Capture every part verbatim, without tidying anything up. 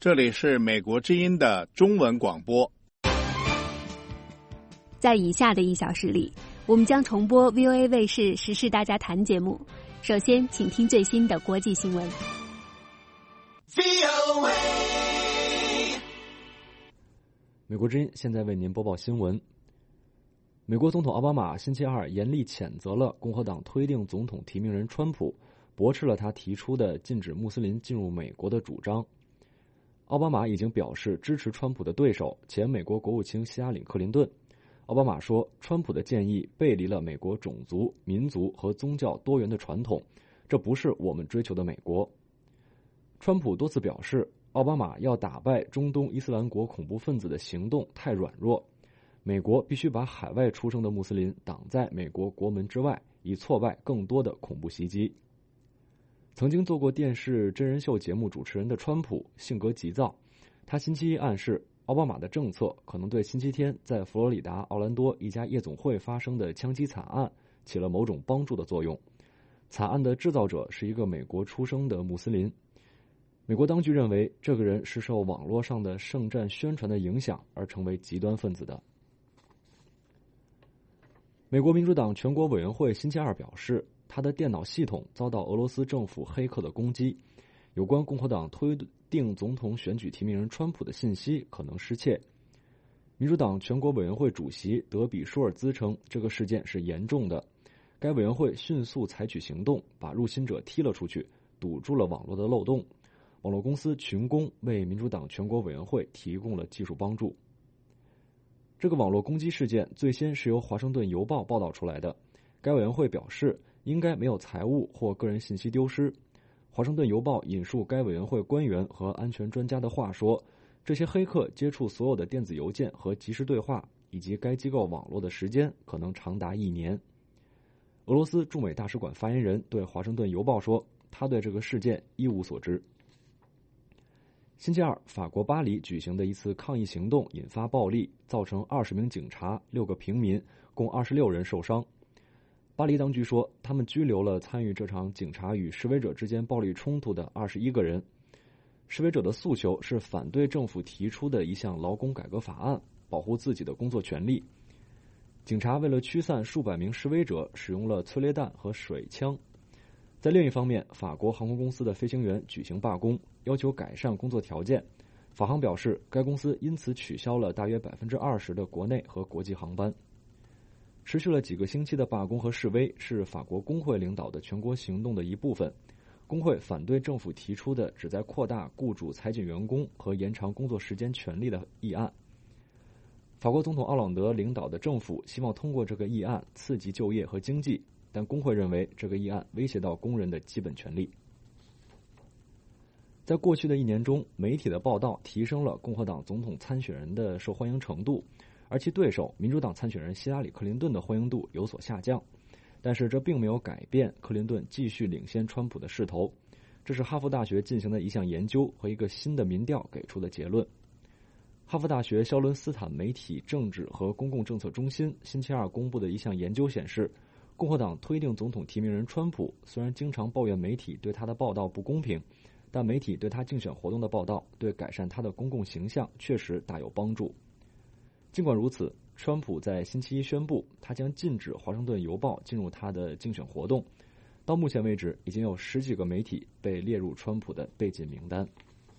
这里是美国之音的中文广播。 在以下的一小时里，我们将重播 V O A 卫视时事大家谈节目。首先请听最新的国际新闻。 美国之音现在为您播报新闻。美国总统奥巴马星期二严厉谴责了共和党推定总统提名人川普，驳斥了他提出的禁止穆斯林进入美国的主张。奥巴马已经表示支持川普的对手前美国国务卿希拉里·克林顿。奥巴马说，川普的建议背离了美国种族、民族和宗教多元的传统，这不是我们追求的美国。川普多次表示，奥巴马要打败中东伊斯兰国恐怖分子的行动太软弱，美国必须把海外出生的穆斯林挡在美国国门之外，以挫败更多的恐怖袭击。曾经做过电视真人秀节目主持人的川普性格急躁，他星期一暗示奥巴马的政策可能对星期天在佛罗里达奥兰多一家夜总会发生的枪击惨案起了某种帮助的作用。惨案的制造者是一个美国出生的穆斯林。美国当局认为这个人是受网络上的圣战宣传的影响而成为极端分子的。美国民主党全国委员会星期二表示，他的电脑系统遭到俄罗斯政府黑客的攻击，有关共和党推定总统选举提名人川普的信息可能失窃。民主党全国委员会主席德比舒尔兹称，这个事件是严重的。该委员会迅速采取行动，把入侵者踢了出去，堵住了网络的漏洞。网络公司群攻为民主党全国委员会提供了技术帮助。这个网络攻击事件最先是由华盛顿邮报报道出来的，该委员会表示应该没有财物或个人信息丢失。华盛顿邮报引述该委员会官员和安全专家的话说，这些黑客接触所有的电子邮件和即时对话以及该机构网络的时间可能长达一年。俄罗斯驻美大使馆发言人对华盛顿邮报说，他对这个事件一无所知。星期二，法国巴黎举行的一次抗议行动引发暴力，造成二十名警察、六个平民，共二十六人受伤。巴黎当局说，他们拘留了参与这场警察与示威者之间暴力冲突的二十一个人。示威者的诉求是反对政府提出的一项劳工改革法案，保护自己的工作权利。警察为了驱散数百名示威者，使用了催泪弹和水枪。在另一方面，法国航空公司的飞行员举行罢工，要求改善工作条件。法航表示，该公司因此取消了大约 百分之二十 的国内和国际航班。持续了几个星期的罢工和示威是法国工会领导的全国行动的一部分。工会反对政府提出的旨在扩大雇主裁减员工和延长工作时间权利的议案。法国总统奥朗德领导的政府希望通过这个议案刺激就业和经济，但工会认为这个议案威胁到工人的基本权利。在过去的一年中，媒体的报道提升了共和党总统参选人的受欢迎程度，而其对手民主党参选人希拉里·克林顿的欢迎度有所下降。但是这并没有改变克林顿继续领先川普的势头，这是哈佛大学进行的一项研究和一个新的民调给出的结论。哈佛大学肖伦斯坦媒体政治和公共政策中心星期二公布的一项研究显示，共和党推定总统提名人川普虽然经常抱怨媒体对他的报道不公平，但媒体对他竞选活动的报道对改善他的公共形象确实大有帮助。尽管如此，川普在星期一宣布，他将禁止华盛顿邮报进入他的竞选活动。到目前为止，已经有十几个媒体被列入川普的被禁名单。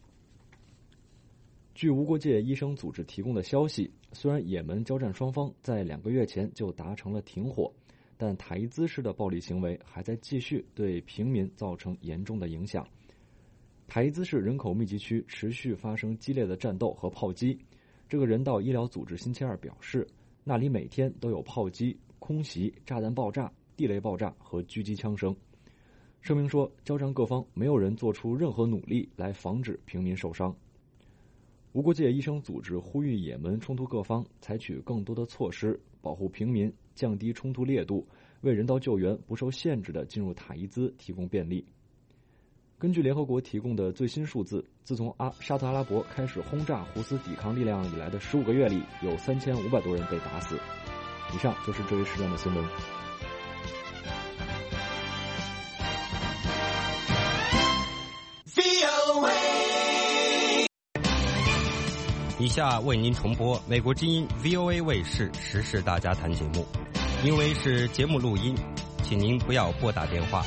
据无国界医生组织提供的消息，虽然也门交战双方在两个月前就达成了停火，但塔伊兹式的暴力行为还在继续对平民造成严重的影响。塔伊兹市人口密集区持续发生激烈的战斗和炮击。这个人道医疗组织星期二表示，那里每天都有炮击、空袭、炸弹爆炸、地雷爆炸和狙击枪声。声明说，交战各方没有人做出任何努力来防止平民受伤。无国界医生组织呼吁也门冲突各方采取更多的措施，保护平民，降低冲突烈度，为人道救援不受限制地进入塔伊兹提供便利。根据联合国提供的最新数字，自从阿沙特阿拉伯开始轰炸胡斯抵抗力量以来的十五个月里，有三千五百多人被打死。以上就是这一时段的新闻。 以下为您重播美国之音 V O A 卫视时事大家谈节目，因为是节目录音，请您不要拨打电话。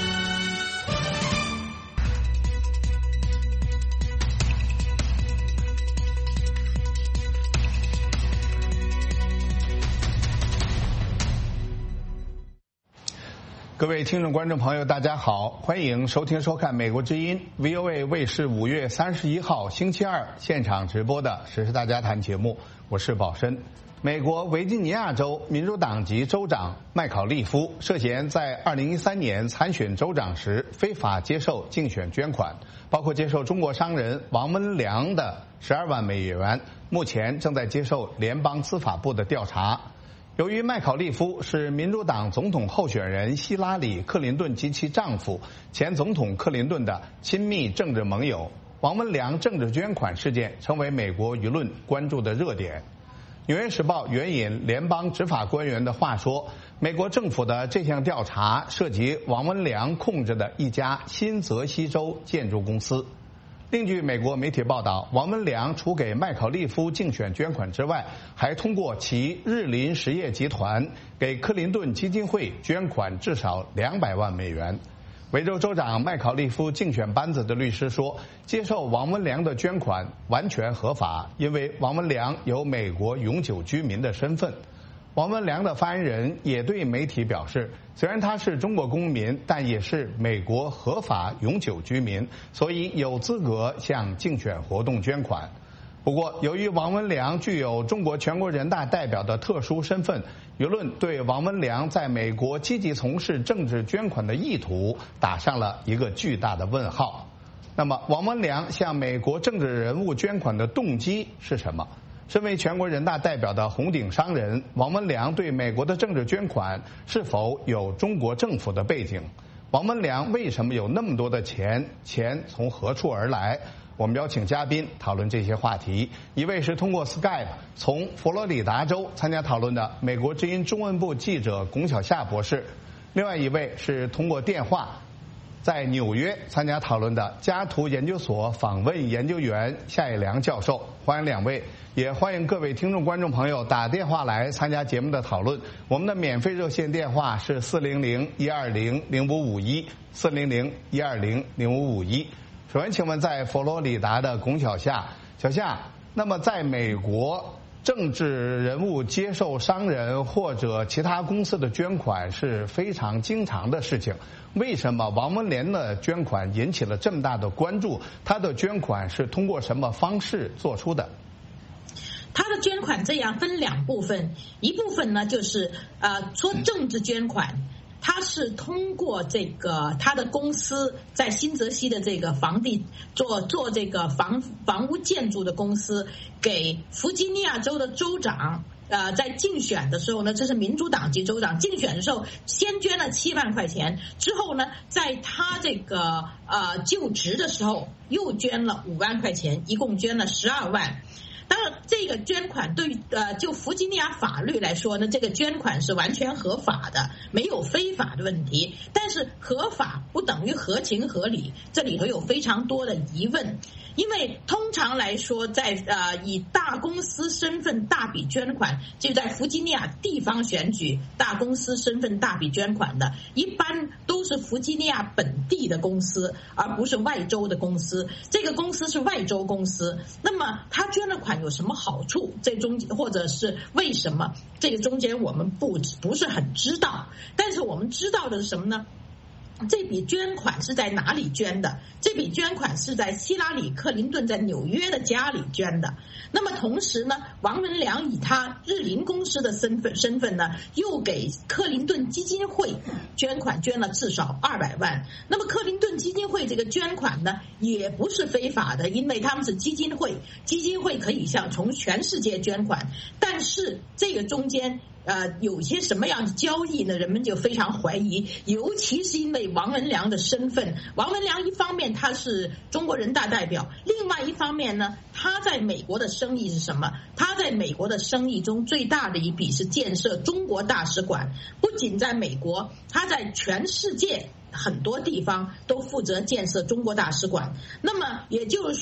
各位听众观众朋友大家好，欢迎收听收看美国之音 V O A 卫视五月三十一号星期二现场直播的时事大家谈节目，我是宝申。美国维吉尼亚州民主党籍州长麦考利夫涉嫌在二零一三年参选州长时非法接受竞选捐款，包括接受中国商人王文良的十二万美元，目前正在接受联邦司法部的调查。由于麦考利夫是民主党总统候选人希拉里·克林顿及其丈夫前总统克林顿的亲密政治盟友，王文良政治捐款事件成为美国舆论关注的热点。纽约时报援引联邦执法官员的话说，美国政府的这项调查涉及王文良控制的一家新泽西州建筑公司。另据美国媒体报道，王文良除给麦考利夫竞选捐款之外，还通过其日林实业集团给克林顿基金会捐款至少两百万美元。维州州长麦考利夫竞选班子的律师说，接受王文良的捐款完全合法，因为王文良有美国永久居民的身份。王文良的发言人也对媒体表示，虽然他是中国公民，但也是美国合法永久居民，所以有资格向竞选活动捐款。不过，由于王文良具有中国全国人大代表的特殊身份，舆论对王文良在美国积极从事政治捐款的意图打上了一个巨大的问号。那么，王文良向美国政治人物捐款的动机是什么？身为全国人大代表的红顶商人，王文良对美国的政治捐款是否有中国政府的背景？王文良为什么有那么多的钱？钱从何处而来？我们邀请嘉宾讨论这些话题。一位是通过 Skype 从佛罗里达州参加讨论的美国之音中文部记者龚晓夏博士，另外一位是通过电话在纽约参加讨论的加图研究所访问研究员夏业良教授。欢迎两位，也欢迎各位听众观众朋友打电话来参加节目的讨论。我们的免费热线电话是四零零一二零零五五一 四零零一二零零五五一。首先请问在佛罗里达的龚晓夏，小夏，那么在美国政治人物接受商人或者其他公司的捐款是非常经常的事情，为什么王文良的捐款引起了这么大的关注？他的捐款是通过什么方式做出的？ 他的捐款这样分两部分，一部分呢就是呃说政治捐款，他是通过这个他的公司在新泽西的这个房地做做这个房房屋建筑的公司，给弗吉尼亚州的州长呃在竞选的时候呢，这是民主党籍州长，竞选的时候先捐了七万块钱，之后呢在他这个呃就职的时候又捐了五万块钱，一共捐了十二万。当然，这个捐款对于呃，就弗吉尼亚法律来说呢，这个捐款是完全合法的，没有非法的问题。但是合法不等于合情合理，这里头有非常多的疑问。因为通常来说，在呃以大公司身份大笔捐款，就在弗吉尼亚地方选举大公司身份大笔捐款的，一般都是弗吉尼亚本地的公司，而不是外州的公司。这个公司是外州公司，那么他捐了款有什么好处？这中间或者是为什么？这个中间我们不不是很知道，但是我们知道的是什么呢？这笔捐款是在哪里捐的？这笔捐款是在希拉里·克林顿在纽约的家里捐的。那么同时呢，王文良以他日林公司的身份身份呢，又给克林顿基金会捐款，捐了至少二百万。那么克林顿基金会这个捐款呢，也不是非法的，因为他们是基金会，基金会可以向从全世界捐款，但是这个中间呃，有些什么样的交易呢？人们就非常怀疑，尤其是因为王文良的身份。王文良一方面他是中国人大代表，另外一方面呢，他在美国的生意是什么？他在美国的生意中最大的一笔是建设中国大使馆，不仅在美国，他在全世界很多地方都负责建设中国大使馆。那么也就是说，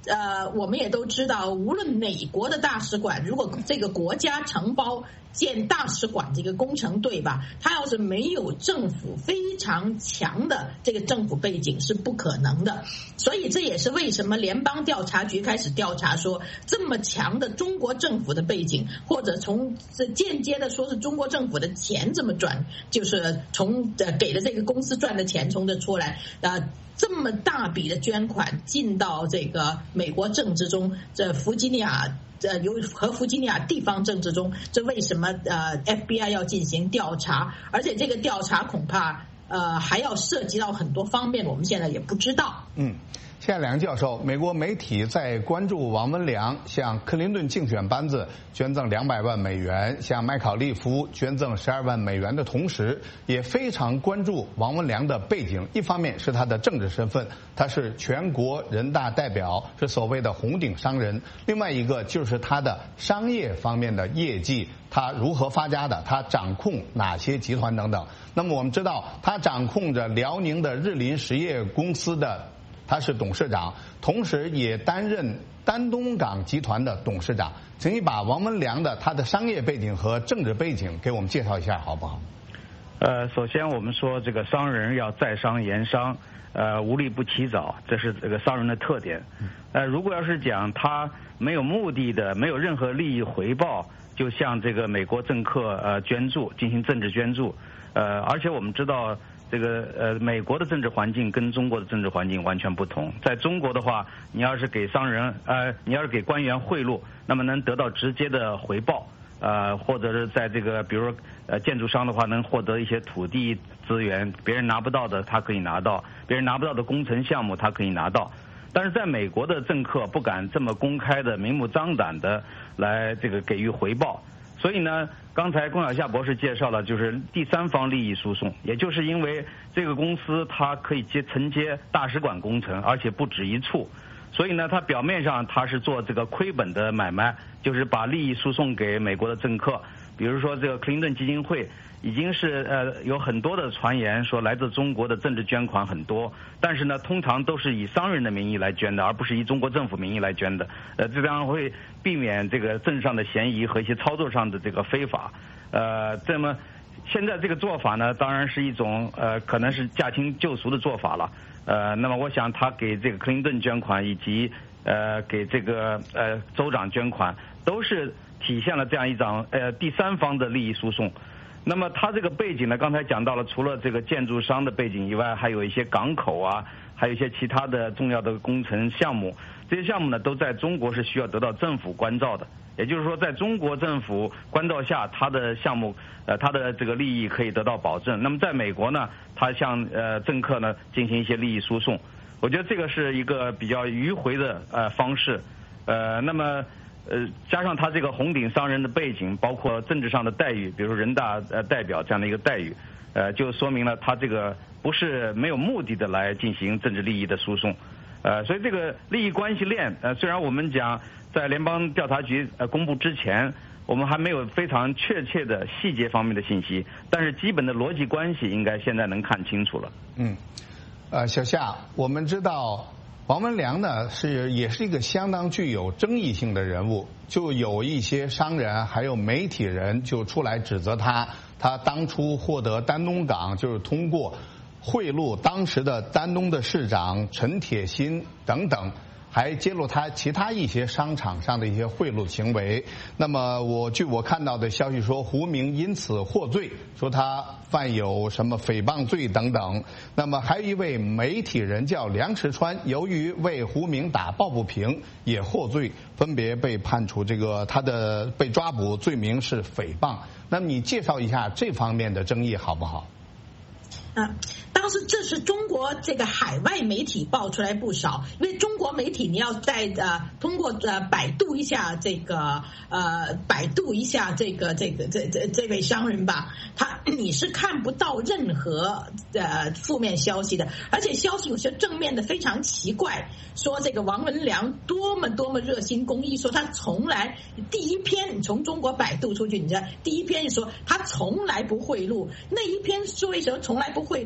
呃，我们也都知道，无论哪国的大使馆，如果这个国家承包建大使馆这个工程队吧，他要是没有政府非常强的这个政府背景是不可能的。所以这也是为什么联邦调查局开始调查说，这么强的中国政府的背景，或者从这间接的说是中国政府的钱这么转，就是从呃给的这个公司赚的钱从这出来，呃。这么大笔的捐款进到这个美国政治中，这弗吉尼亚呃由和弗吉尼亚地方政治中，这为什么呃 F B I 要进行调查？而且这个调查恐怕呃还要涉及到很多方面，我们现在也不知道。 嗯。夏良教授，美国媒体在关注王文良向克林顿竞选班子捐赠两百万美元，向麦考利夫捐赠十二万美元的同时，也非常关注王文良的背景。一方面是他的政治身份，他是全国人大代表，是所谓的红顶商人；另外一个就是他的商业方面的业绩，他如何发家的，他掌控哪些集团等等。那么我们知道，他掌控着辽宁的日林实业公司的。他是董事长，同时也担任丹东港集团的董事长。请你把王文良的他的商业背景和政治背景给我们介绍一下，好不好？ 呃，首先我们说这个商人要在商言商，呃，无利不起早，这是这个商人的特点。呃，如果要是讲他没有目的的，没有任何利益回报，就向这个美国政客呃捐助，进行政治捐助，呃，而且我们知道。这个呃，美国的政治环境跟中国的政治环境完全不同。在中国的话，你要是给商人呃，你要是给官员贿赂，那么能得到直接的回报，呃，或者是在这个比如说呃建筑商的话，能获得一些土地资源，别人拿不到的他可以拿到，别人拿不到的工程项目他可以拿到。但是在美国的政客不敢这么公开的、明目张胆的来这个给予回报。所以呢，刚才龚小夏博士介绍了，就是第三方利益输送，也就是因为这个公司它可以接承接大使馆工程，而且不止一处，所以呢，它表面上它是做这个亏本的买卖，就是把利益输送给美国的政客，比如说这个克林顿基金会。已经是呃有很多的传言说来自中国的政治捐款很多，但是呢，通常都是以商人的名义来捐的，而不是以中国政府名义来捐的。呃，这样会避免这个政治上的嫌疑和一些操作上的这个非法。呃，这么现在这个做法呢，当然是一种呃可能是驾轻就熟的做法了。呃，那么我想他给这个克林顿捐款以及呃给这个呃州长捐款，都是体现了这样一种呃第三方的利益输送。那么它这个背景呢，刚才讲到了，除了这个建筑商的背景以外，还有一些港口啊，还有一些其他的重要的工程项目。这些项目呢，都在中国是需要得到政府关照的。也就是说，在中国政府关照下，它的项目呃，它的这个利益可以得到保证。那么在美国呢，它向呃政客呢进行一些利益输送。我觉得这个是一个比较迂回的呃方式。呃，那么。呃，加上他这个红顶商人的背景，包括政治上的待遇，比如人大呃代表这样的一个待遇，呃，就说明了他这个不是没有目的的来进行政治利益的输送，呃，所以这个利益关系链，呃，虽然我们讲在联邦调查局呃公布之前，我们还没有非常确切的细节方面的信息，但是基本的逻辑关系应该现在能看清楚了。 嗯，呃，小夏，我们知道。王文良呢是也是一个相当具有争议性的人物，就有一些商人还有媒体人就出来指责他，他当初获得丹东港就是通过贿赂当时的丹东的市长陈铁心等等，还揭露他其他一些商场上的一些贿赂行为。那么我据我看到的消息说，胡明因此获罪，说他犯有什么诽谤罪等等。那么还有一位媒体人叫梁实川，由于为胡明打抱不平也获罪，分别被判处这个他的被抓捕罪名是诽谤。那么你介绍一下这方面的争议好不好？ 啊，当时这是中国这个海外媒体爆出来不少，因为中国媒体你要在呃通过呃百度一下这个呃百度一下这个这个这这这位商人吧，他你是看不到任何呃负面消息的，而且消息有些正面的非常奇怪，说这个王文良多么多么热心公益，说他从来第一篇你从中国百度出去，你知道第一篇说他从来不贿赂，那一篇说为什么从来不贿赂，那刚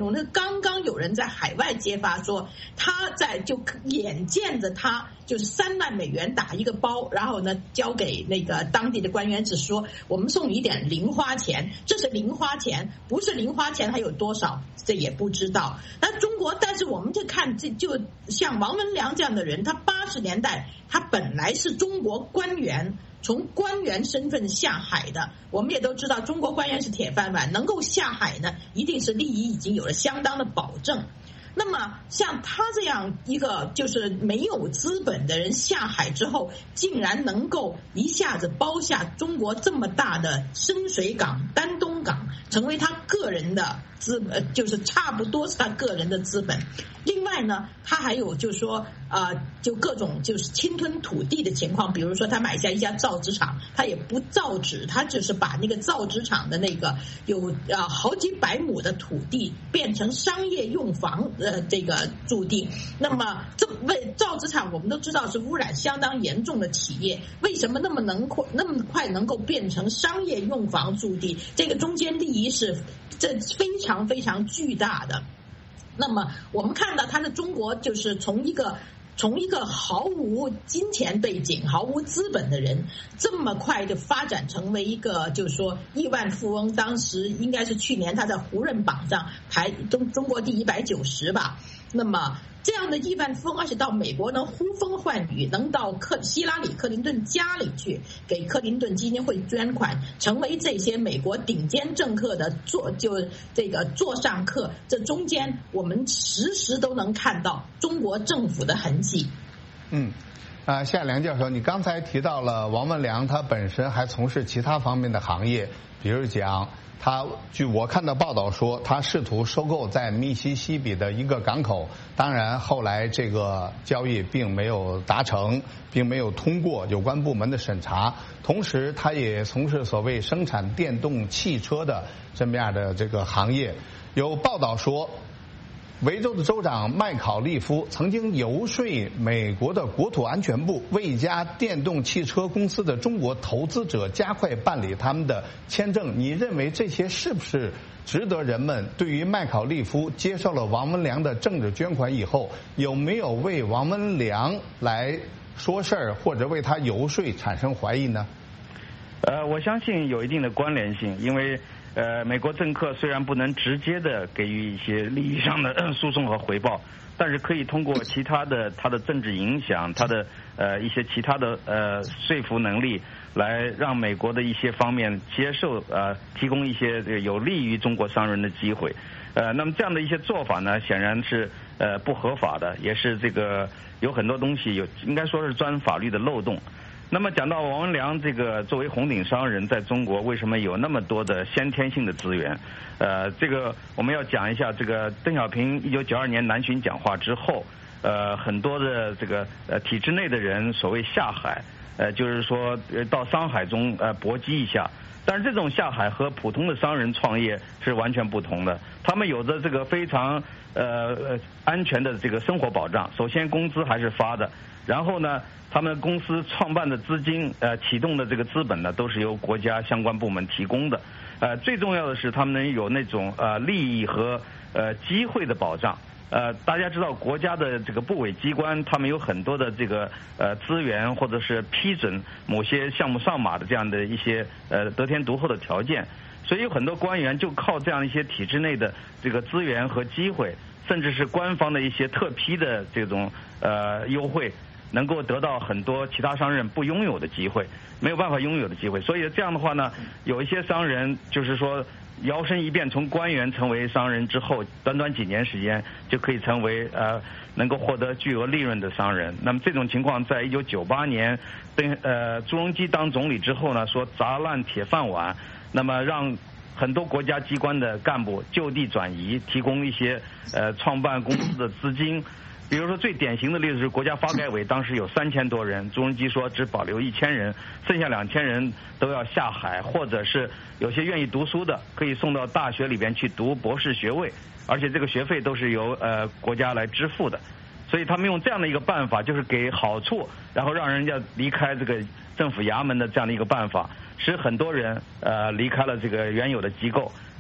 刚刚有人在海外揭发说，他在就眼见着他就是三万美元打一个包，然后呢交给那个当地的官员，只说我们送你一点零花钱，这是零花钱，不是零花钱还有多少这也不知道。那中国，但是我们就看这就像王文良这样的人，他八十年代他本来是中国官员，从官员身份下海的，我们也都知道中国官员是铁饭碗，能够下海呢一定是利益已经有了相当的保证。那么像他这样一个就是没有资本的人下海之后，竟然能够一下子包下中国这么大的深水港、丹东港，成为他个人的资呃，就是差不多是他个人的资本。另外呢，他还有就是说啊、呃，就各种就是侵吞土地的情况，比如说他买下一家造纸厂，他也不造纸，他只是把那个造纸厂的那个有啊好几百亩的土地变成商业用房呃这个驻地。那么这为造纸厂我们都知道是污染相当严重的企业，为什么那么能快那么快能够变成商业用房驻地？这个中间利益是这非常非常巨大的。那么我们看到他的中国就是从一个从一个毫无金钱背景、毫无资本的人，这么快的发展成为一个就是说亿万富翁。当时应该是去年他在胡润榜上排中中国第一百九十吧。那么这样的亿万富翁，而且到美国能呼风唤雨，能到克希拉里克林顿家里去给克林顿基金会捐款，成为这些美国顶尖政客的座就这个座上客。这中间我们时时都能看到中国政府的痕迹。 嗯。啊，夏梁教授，你刚才提到了王文良，他本身还从事其他方面的行业，比如讲他，据我看到报道说，他试图收购在密西西比的一个港口，当然后来这个交易并没有达成，并没有通过有关部门的审查。同时，他也从事所谓生产电动汽车的这么样的这个行业。有报道说，维州的州长麦考利夫曾经游说美国的国土安全部为一家电动汽车公司的中国投资者加快办理他们的签证。你认为这些是不是值得人们对于麦考利夫接受了王文良的政治捐款以后，有没有为王文良来说事儿或者为他游说产生怀疑呢？ 呃，我相信有一定的关联性，因为呃，美国政客虽然不能直接的给予一些利益上的诉讼和回报，但是可以通过其他的他的政治影响，他的呃一些其他的呃说服能力，来让美国的一些方面接受呃提供一些有利于中国商人的机会。呃，那么这样的一些做法呢，显然是呃不合法的，也是这个有很多东西有应该说是钻法律的漏洞。那么讲到王文良这个作为红顶商人在中国为什么有那么多的先天性的资源？呃，这个我们要讲一下，这个邓小平一九九二年南巡讲话之后，呃，很多的这个呃体制内的人所谓下海，呃，就是说到商海中呃搏击一下。但是这种下海和普通的商人创业是完全不同的，他们有着这个非常呃安全的这个生活保障。首先工资还是发的，然后呢，他们公司创办的资金呃启动的这个资本呢，都是由国家相关部门提供的。呃，最重要的是他们能有那种呃利益和呃机会的保障。呃，大家知道国家的这个部委机关，他们有很多的这个呃资源，或者是批准某些项目上马的这样的一些呃得天独厚的条件，所以有很多官员就靠这样一些体制内的这个资源和机会，甚至是官方的一些特批的这种呃优惠，能够得到很多其他商人不拥有的机会，没有办法拥有的机会。所以这样的话呢，有一些商人就是说摇身一变，从官员成为商人之后，短短几年时间就可以成为呃能够获得巨额利润的商人。那么这种情况在一九九八年邓呃朱镕基当总理之后呢，说砸烂铁饭碗，那么让很多国家机关的干部就地转移，提供一些呃创办公司的资金。比如说最典型的例子是国家发改委当时有三千多人，朱镕基说只保留一千人，剩下两千人都要下海，或者是有些愿意读书的可以送到大学里边去读博士学位，而且这个学费都是由呃国家来支付的。所以他们用这样的一个办法，就是给好处，然后让人家离开这个政府衙门的这样的一个办法，使很多人呃离开了这个原有的机构。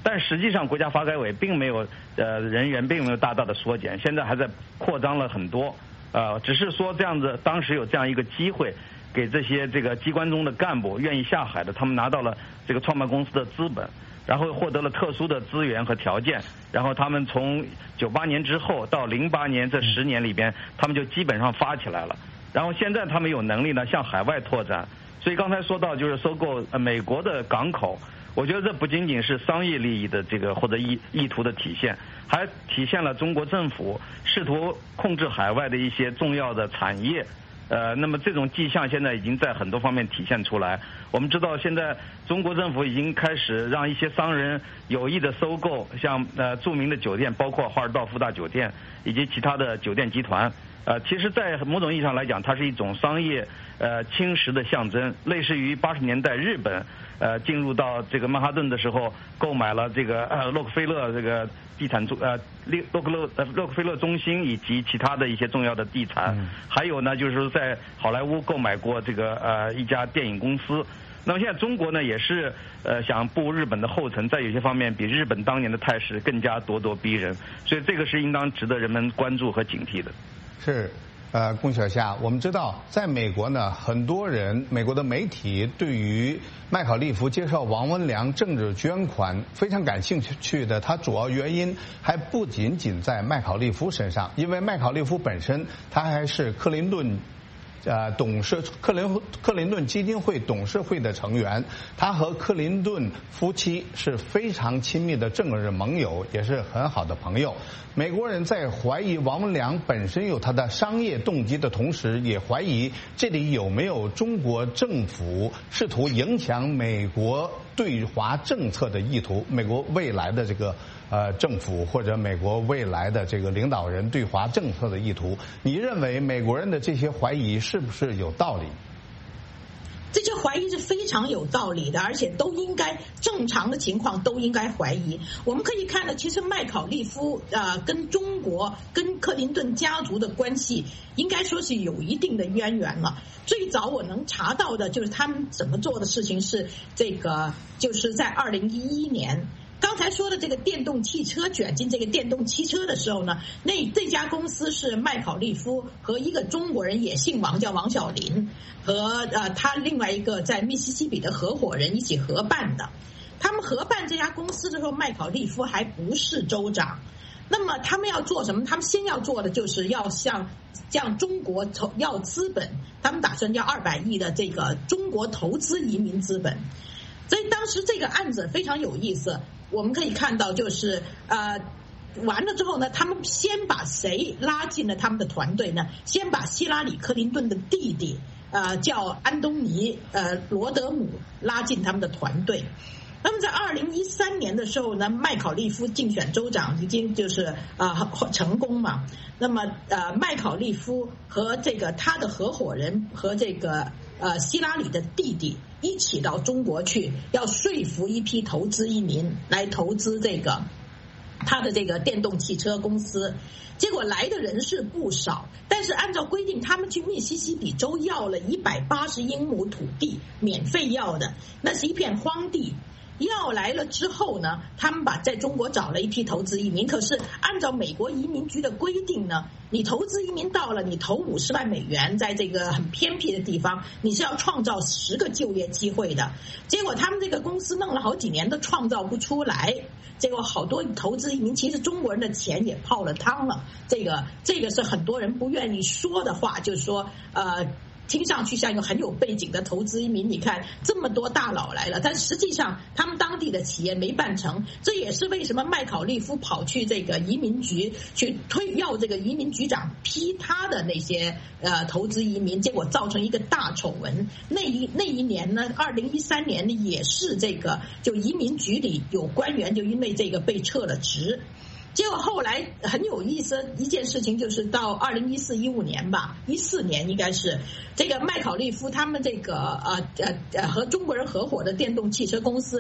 但实际上国家发改委并没有呃人员并没有大大的缩减，现在还在扩张了很多，呃，只是说这样子当时有这样一个机会，给这些这个机关中的干部愿意下海的，他们拿到了这个创办公司的资本，然后获得了特殊的资源和条件，然后他们从九八年之后到零八年这十年里边，他们就基本上发起来了，然后现在他们有能力呢向海外拓展。所以刚才说到就是收购呃美国的港口，我觉得这不仅仅是商业利益的这个或者意意图的体现，还体现了中国政府试图控制海外的一些重要的产业。呃，那么这种迹象现在已经在很多方面体现出来。我们知道，现在中国政府已经开始让一些商人有意的收购，像呃著名的酒店，包括华尔道夫大酒店以及其他的酒店集团。呃，其实，在某种意义上来讲，它是一种商业呃侵蚀的象征，类似于八十年代日本呃进入到这个曼哈顿的时候，购买了这个呃洛克菲勒这个地产中呃洛克勒呃洛克菲勒中心以及其他的一些重要的地产，嗯、还有呢就是在好莱坞购买过这个呃一家电影公司。那么现在中国呢也是呃想步日本的后尘，在有些方面比日本当年的态势更加咄咄逼人，所以这个是应当值得人们关注和警惕的。 是，呃，龚小夏，我们知道，在美国呢，很多人，美国的媒体对于麦考利夫介绍王文良政治捐款非常感兴趣的，它主要原因还不仅仅在麦考利夫身上，因为麦考利夫本身他还是克林顿。呃，董事克林克林顿基金会董事会的成员，他和克林顿夫妻是非常亲密的政治盟友，也是很好的朋友。美国人在怀疑王文良本身有他的商业动机的同时，也怀疑这里有没有中国政府试图影响美国对华政策的意图，美国未来的这个。呃，政府或者美国未来的这个领导人对华政策的意图，你认为美国人的这些怀疑是不是有道理？ 这些怀疑是非常有道理的，而且都应该正常的情况都应该怀疑。我们可以看到，其实麦考利夫啊、呃、跟中国跟克林顿家族的关系应该说是有一定的渊源了。最早我能查到的就是他们怎么做的事情是这个，就是在二零一一年。刚才说的这个电动汽车卷进这个电动汽车的时候呢，那这家公司是麦考利夫和一个中国人也姓王叫王小林和呃他另外一个在密西西比的合伙人一起合办的。他们合办这家公司的时候，麦考利夫还不是州长。那么他们要做什么？他们先要做的就是要向向中国要资本，他们打算要二百亿的这个中国投资移民资本。所以当时这个案子非常有意思，我们可以看到就是呃完了之后呢，他们先把谁拉进了他们的团队呢？先把希拉里·克林顿的弟弟呃叫安东尼呃罗德姆拉进他们的团队。那么在二零一三年的时候呢，麦考利夫竞选州长已经就是啊、呃、成功嘛。那么呃麦考利夫和这个他的合伙人和这个呃希拉里的弟弟一起到中国去，要说服一批投资移民来投资这个他的这个电动汽车公司。结果来的人是不少，但是按照规定，他们去密西西比州要了一百八十英亩土地，免费要的，那是一片荒地。要来了之后呢，他们把在中国找了一批投资移民，可是按照美国移民局的规定呢，你投资移民到了，你投五十万美元，在这个很偏僻的地方，你是要创造十个就业机会的。结果他们这个公司弄了好几年都创造不出来，结果好多投资移民其实中国人的钱也泡了汤了。这个这个是很多人不愿意说的话，就是说呃。听上去像一个很有背景的投资移民，你看这么多大佬来了，但实际上他们当地的企业没办成，这也是为什么麦考利夫跑去这个移民局去推要这个移民局长批他的那些呃投资移民，结果造成一个大丑闻。那一那一年呢，二零一三年呢，也是这个就移民局里有官员就因为这个被撤了职。结果后来很有意思一件事情，就是到二零一四一五年吧，一四年应该是这个麦考利夫他们这个呃呃呃和中国人合伙的电动汽车公司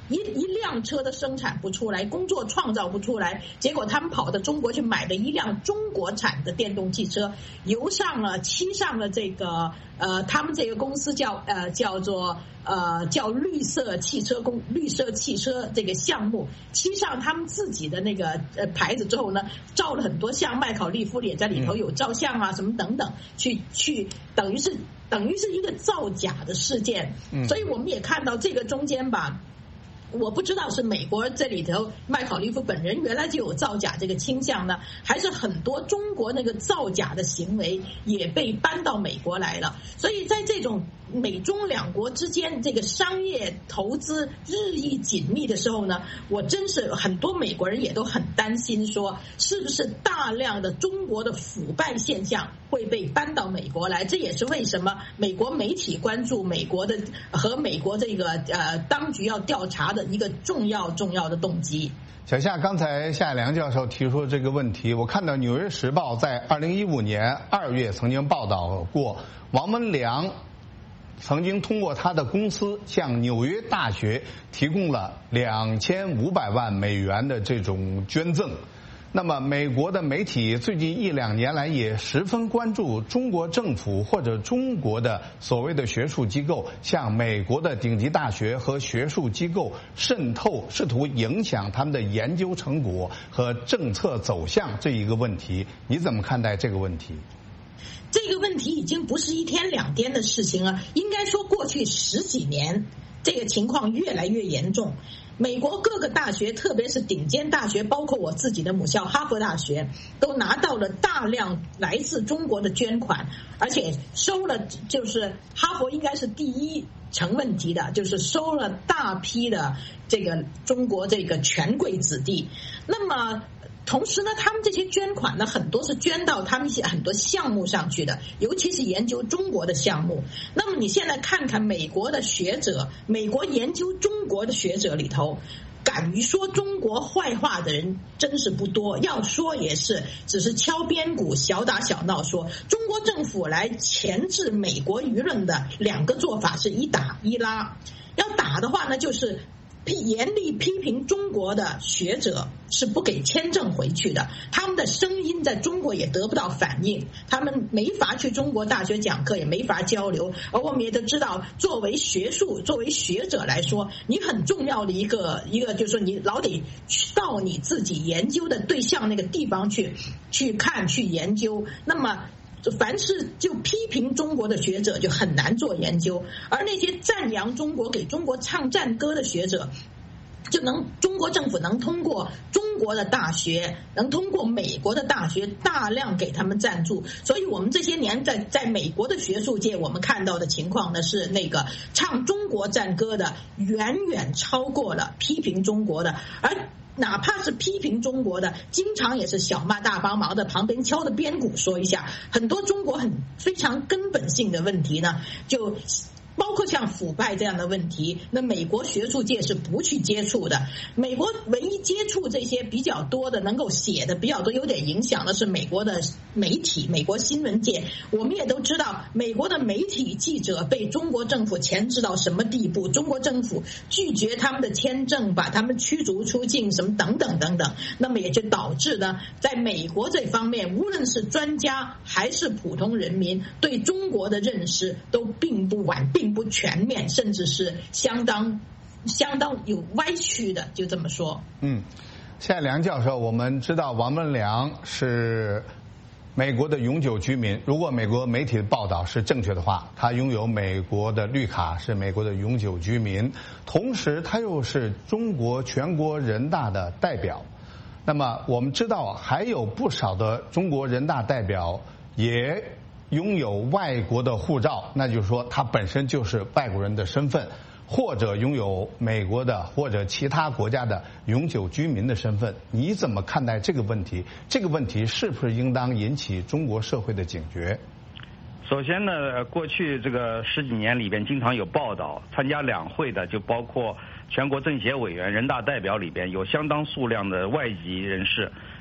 一一辆车的生产不出来，工作创造不出来，结果他们跑到中国去买了一辆中国产的电动汽车，油上了漆上了这个呃，他们这个公司叫呃叫做呃叫绿色汽车公绿色汽车这个项目，漆上他们自己的那个呃牌子之后呢，照了很多相，麦考利夫也在里头有照相啊什么等等，去去等于是等于是一个造假的事件，所以我们也看到这个中间吧。我不知道是美国这里头麦考利夫本人原来就有造假这个倾向呢，还是很多中国那个造假的行为也被搬到美国来了。所以在这种美中两国之间这个商业投资日益紧密的时候呢，我真是很多美国人也都很担心，说是不是大量的中国的腐败现象会被搬到美国来。这也是为什么美国媒体关注美国的和美国这个呃当局要调查的一个重要重要的动机。 小夏，刚才夏良教授提出这个问题，我看到《纽约时报》在二零一五年二月曾经报道过，王文良曾经通过他的公司向纽约大学提供了两千五百万美元的这种捐赠。那么美国的媒体最近一两年来也十分关注中国政府或者中国的所谓的学术机构向美国的顶级大学和学术机构渗透，试图影响他们的研究成果和政策走向这一个问题。你怎么看待这个问题？ 这个问题已经不是一天两天的事情了，应该说过去十几年这个情况越来越严重。美国各个大学，特别是顶尖大学，包括我自己的母校哈佛大学，都拿到了大量来自中国的捐款，而且收了，就是哈佛应该是第一成问题的，就是收了大批的这个中国这个权贵子弟。那么同时呢，他们这些捐款呢，很多是捐到他们一些很多项目上去的，尤其是研究中国的项目。那么你现在看看美国的学者，美国研究中国的学者里头，敢于说中国坏话的人真是不多，要说也是只是敲边鼓、小打小闹说。中国政府来钳制美国舆论的两个做法是一打一拉。要打的话呢，就是严厉批评中国的学者是不给签证回去的，他们的声音在中国也得不到反应，他们没法去中国大学讲课，也没法交流。而我们也都知道，作为学术作为学者来说，你很重要的一个一个就是说，你老得到你自己研究的对象那个地方去去看去研究。那么凡是就批评中国的学者就很难做研究，而那些赞扬中国给中国唱赞歌的学者，就能中国政府能通过中国的大学，能通过美国的大学大量给他们赞助。所以我们这些年在在美国的学术界，我们看到的情况呢，是那个唱中国赞歌的远远超过了批评中国的，而哪怕是批评中国的，经常也是小骂大帮忙的，旁边敲的边鼓说一下。很多中国很非常根本性的问题呢，就包括像腐败这样的问题，那美国学术界是不去接触的。美国唯一接触这些比较多的，能够写的比较多，有点影响的是美国的媒体，美国新闻界。我们也都知道，美国的媒体记者被中国政府钳制到什么地步，中国政府拒绝他们的签证，把他们驱逐出境，什么等等等等。那么也就导致呢，在美国这方面，无论是专家还是普通人民，对中国的认识都并不完并不全面，甚至是相当相当有歪曲的，就这么说。嗯， 夏良教授，我们知道王文良是美国的永久居民，如果美国媒体的报道是正确的话，他拥有美国的绿卡，是美国的永久居民，同时他又是中国全国人大的代表。那么我们知道还有不少的中国人大代表也拥有外国的护照，那就是说他本身就是外国人的身份，或者拥有美国的或者其他国家的永久居民的身份。你怎么看待这个问题？这个问题是不是应当引起中国社会的警觉？ 首先呢，过去这个十几年里边经常有报道，参加两会的就包括全国政协委员、人大代表里边有相当数量的外籍人士，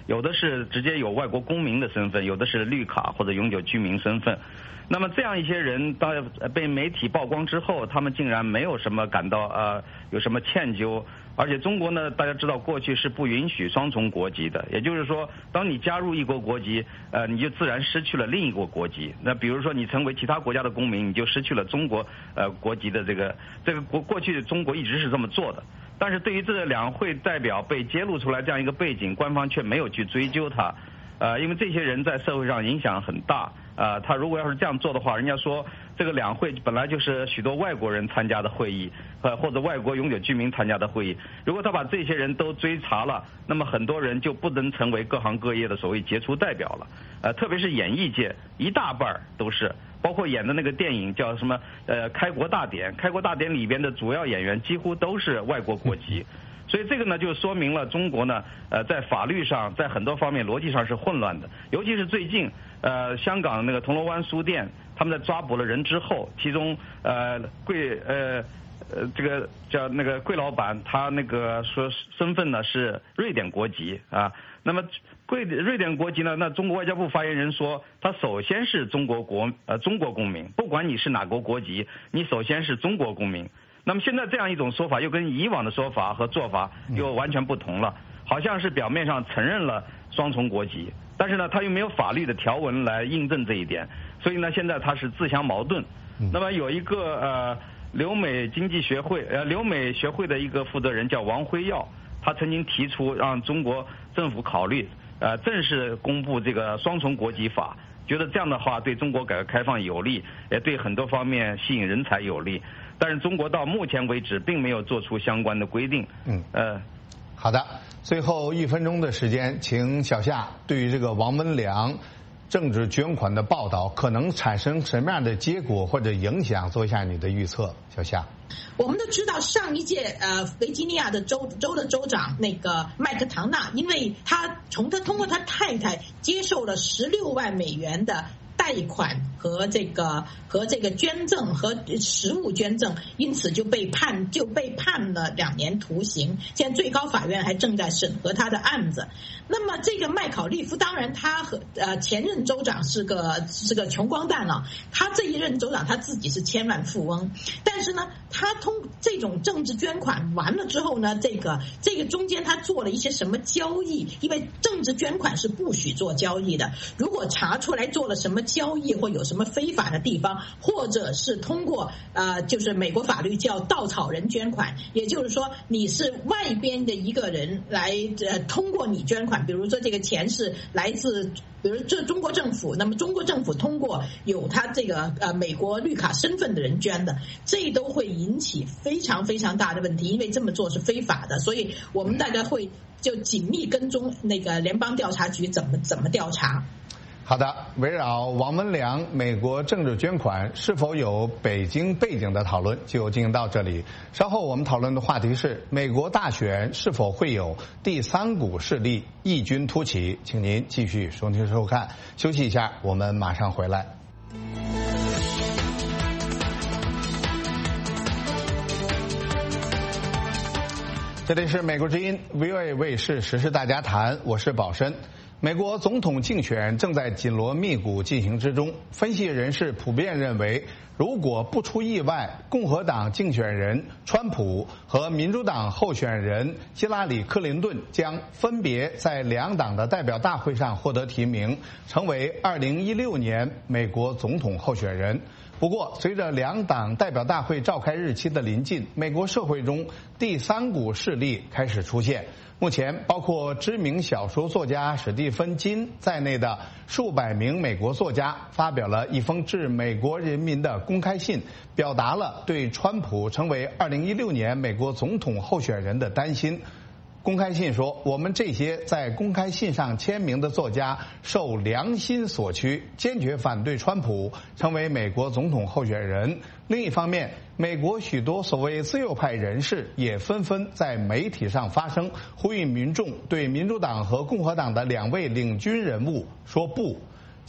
有的是直接有外国公民的身份，有的是绿卡或者永久居民身份。那么这样一些人当被媒体曝光之后，他们竟然没有什么感到呃有什么歉疚。而且中国呢，大家知道过去是不允许双重国籍的，也就是说，当你加入一国国籍，呃，你就自然失去了另一国国籍。那比如说你成为其他国家的公民，你就失去了中国呃国籍的这个这个国过去中国一直是这么做的。但是对于这两会代表被揭露出来这样一个背景，官方却没有去追究他，呃，因为这些人在社会上影响很大。呃，他如果要是这样做的话，人家说这个两会本来就是许多外国人参加的会议，呃，或者外国永久居民参加的会议。如果他把这些人都追查了，那么很多人就不能成为各行各业的所谓杰出代表了。呃，特别是演艺界，一大半都是，包括演的那个电影叫什么呃《开国大典》，《开国大典》里边的主要演员几乎都是外国国籍。所以这个呢，就说明了中国呢，呃，在法律上，在很多方面逻辑上是混乱的。尤其是最近，呃，香港那个铜锣湾书店，他们在抓捕了人之后，其中呃贵呃呃这个叫那个贵老板，他那个说身份呢是瑞典国籍啊。那么贵瑞典国籍呢，那中国外交部发言人说，他首先是中国国呃中国公民，不管你是哪国国籍，你首先是中国公民。那么现在这样一种说法又跟以往的说法和做法又完全不同了，好像是表面上承认了双重国籍，但是呢他又没有法律的条文来印证这一点，所以呢现在他是自相矛盾。那么有一个呃留美经济学会呃留美学会的一个负责人叫王辉耀，他曾经提出让中国政府考虑呃正式公布这个双重国籍法，觉得这样的话对中国改革开放有利，也对很多方面吸引人才有利。但是中国到目前为止并没有做出相关的规定。嗯，呃， 好的，最后一分钟的时间，请小夏对于这个王文良政治捐款的报道可能产生什么样的结果或者影响，做一下你的预测。小夏， 我们都知道上一届呃维吉尼亚的州州的州长那个麦克唐纳，因为他从他通过他太太接受了十六万美元的贷款和这个和这个捐赠和实物捐赠，因此就被判就被判了两年徒刑。现在最高法院还正在审核他的案子。那么这个麦考利夫，当然他和呃前任州长是个是个穷光蛋了，他这一任州长他自己是千万富翁，但是呢，他通这种政治捐款完了之后呢，这个这个中间他做了一些什么交易？因为政治捐款是不许做交易的，如果查出来做了什么交易或有什么非法的地方，或者是通过呃，就是美国法律叫稻草人捐款，也就是说你是外边的一个人来呃通过你捐款，比如说这个钱是来自比如这中国政府，那么中国政府通过有他这个呃美国绿卡身份的人捐的，这都会引起非常非常大的问题，因为这么做是非法的，所以我们大家会就紧密跟踪那个联邦调查局怎么怎么调查。 好的，围绕王文良美国政治捐款是否有北京背景的讨论就进行到这里。稍后我们讨论的话题是美国大选是否会有第三股势力异军突起，请您继续收听收看。休息一下，我们马上回来。这里是美国之音 V O A 卫视时事大家谈，我是宝申。美国总统竞选正在紧锣密鼓进行之中，分析人士普遍认为，如果不出意外，共和党竞选人川普和民主党候选人希拉里·克林顿将分别在两党的代表大会上获得提名，成为二零一六年美国总统候选人。不过，随着两党代表大会召开日期的临近，美国社会中第三股势力开始出现。目前，包括知名小说作家史蒂芬金在内的数百名美国作家发表了一封致美国人民的公开信，表达了对川普成为二零一六年美国总统候选人的担心。公开信说，我们这些在公开信上签名的作家受良心所趋，坚决反对川普成为美国总统候选人。另一方面，美国许多所谓自由派人士也纷纷在媒体上发声，呼吁民众对民主党和共和党的两位领军人物说不。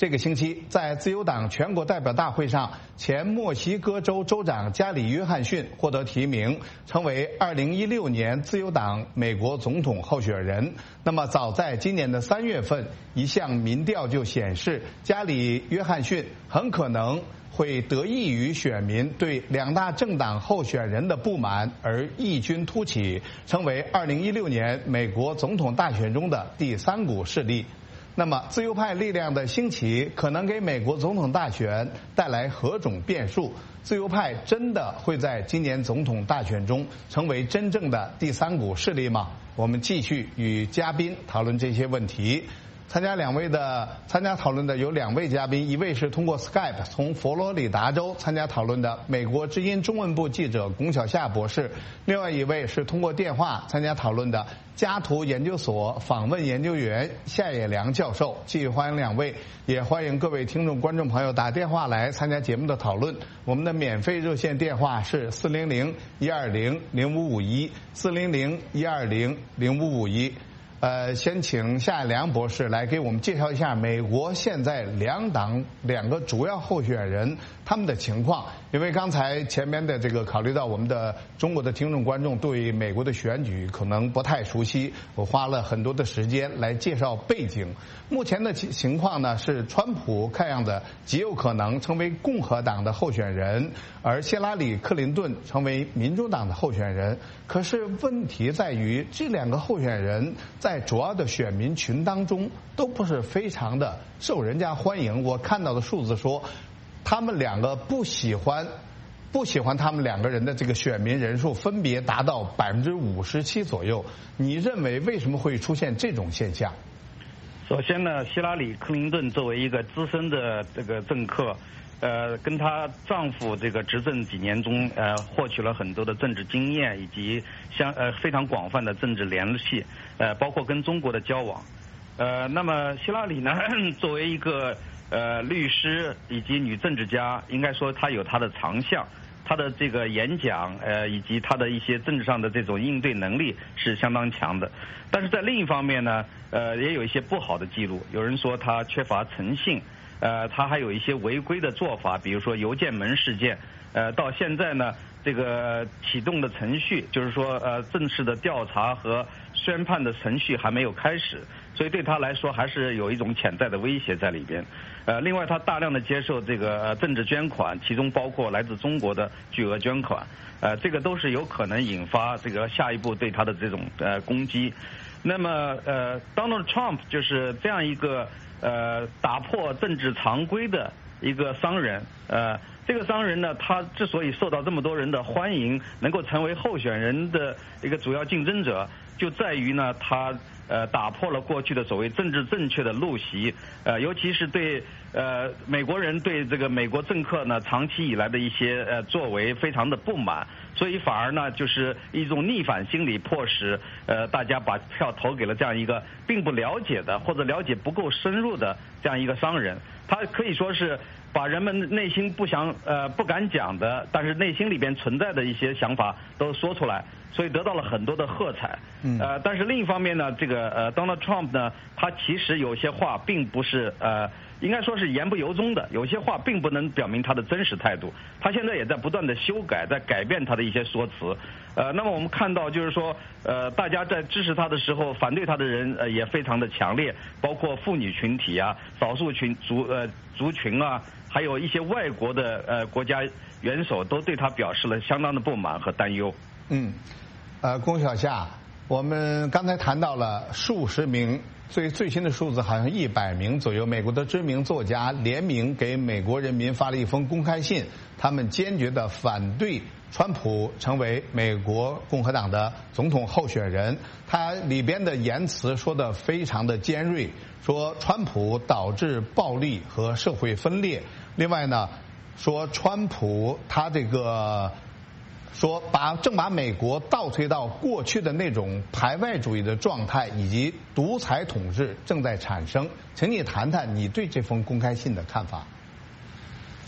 这个星期，在自由党全国代表大会上，前墨西哥州州长加里·约翰逊获得提名，成为二零一六年自由党美国总统候选人。那么，早在今年的三月份，一项民调就显示，加里·约翰逊很可能会得益于选民对两大政党候选人的不满而异军突起，成为二零一六年美国总统大选中的第三股势力。那么，自由派力量的兴起可能给美国总统大选带来何种变数？自由派真的会在今年总统大选中成为真正的第三股势力吗？我们继续与嘉宾讨论这些问题。参加两位的参加讨论的有两位嘉宾，一位是通过 Skype 从佛罗里达州参加讨论的美国之音中文部记者龚晓夏博士，另外一位是通过电话参加讨论的嘉图研究所访问研究员夏野良教授。继续欢迎两位，也欢迎各位听众观众朋友打电话来参加节目的讨论。我们的免费热线电话是四零零一二零零五五一四零零一二零零五五一。呃，先请夏野良博士来给我们介绍一下美国现在两党两个主要候选人他们的情况。因为刚才前面的这个考虑到我们的中国的听众观众对美国的选举可能不太熟悉，我花了很多的时间来介绍背景。目前的情况呢是，川普看样子极有可能成为共和党的候选人，而希拉里·克林顿成为民主党的候选人。可是问题在于，这两个候选人在主要的选民群当中都不是非常的受人家欢迎。我看到的数字说，他们两个不喜欢不喜欢他们两个人的这个选民人数分别达到百分之五十七左右。你认为为什么会出现这种现象？ 首先呢，希拉里·克林顿作为一个资深的这个政客，呃，跟她丈夫这个执政几年中，呃，获取了很多的政治经验，以及相呃非常广泛的政治联系，呃，包括跟中国的交往。呃，那么希拉里呢，作为一个呃律师以及女政治家，应该说她有她的长项。他的这个演讲，呃，以及他的一些政治上的这种应对能力是相当强的，但是在另一方面呢，呃，也有一些不好的记录。有人说他缺乏诚信，呃，他还有一些违规的做法，比如说邮件门事件，呃，到现在呢，这个启动的程序，就是说呃正式的调查和宣判的程序还没有开始，所以对他来说还是有一种潜在的威胁在里边。呃，另外他大量的接受这个、呃、政治捐款，其中包括来自中国的巨额捐款，呃，这个都是有可能引发这个下一步对他的这种呃攻击。那么呃 ，Donald Trump 就是这样一个呃打破政治常规的一个商人，呃，这个商人呢，他之所以受到这么多人的欢迎，能够成为候选人的一个主要竞争者，就在于呢，他呃打破了过去的所谓政治正确的陋习，呃，尤其是对呃美国人对这个美国政客呢长期以来的一些呃作为非常的不满，所以反而呢就是一种逆反心理，迫使呃大家把票投给了这样一个并不了解的或者了解不够深入的这样一个商人。他可以说是把人们内心不想呃不敢讲的，但是内心里边存在的一些想法都说出来，所以得到了很多的喝彩。呃，但是另一方面呢，这个呃 Donald Trump 呢，他其实有些话并不是呃，应该说是言不由衷的，有些话并不能表明他的真实态度。他现在也在不断的修改，在改变他的一些说辞。呃，那么我们看到就是说，呃，大家在支持他的时候，反对他的人呃也非常的强烈，包括妇女群体啊、少数群族呃族群啊，还有一些外国的呃国家元首都对他表示了相当的不满和担忧。 嗯，呃，龚晓夏，我们刚才谈到了数十名，最最新的数字好像一百名左右，美国的知名作家联名给美国人民发了一封公开信，他们坚决的反对川普成为美国共和党的总统候选人。他里边的言辞说的非常的尖锐，说川普导致暴力和社会分裂。另外呢，说川普他这个说把正把美国倒退到过去的那种排外主义的状态，以及独裁统治正在产生。请你谈谈你对这封公开信的看法。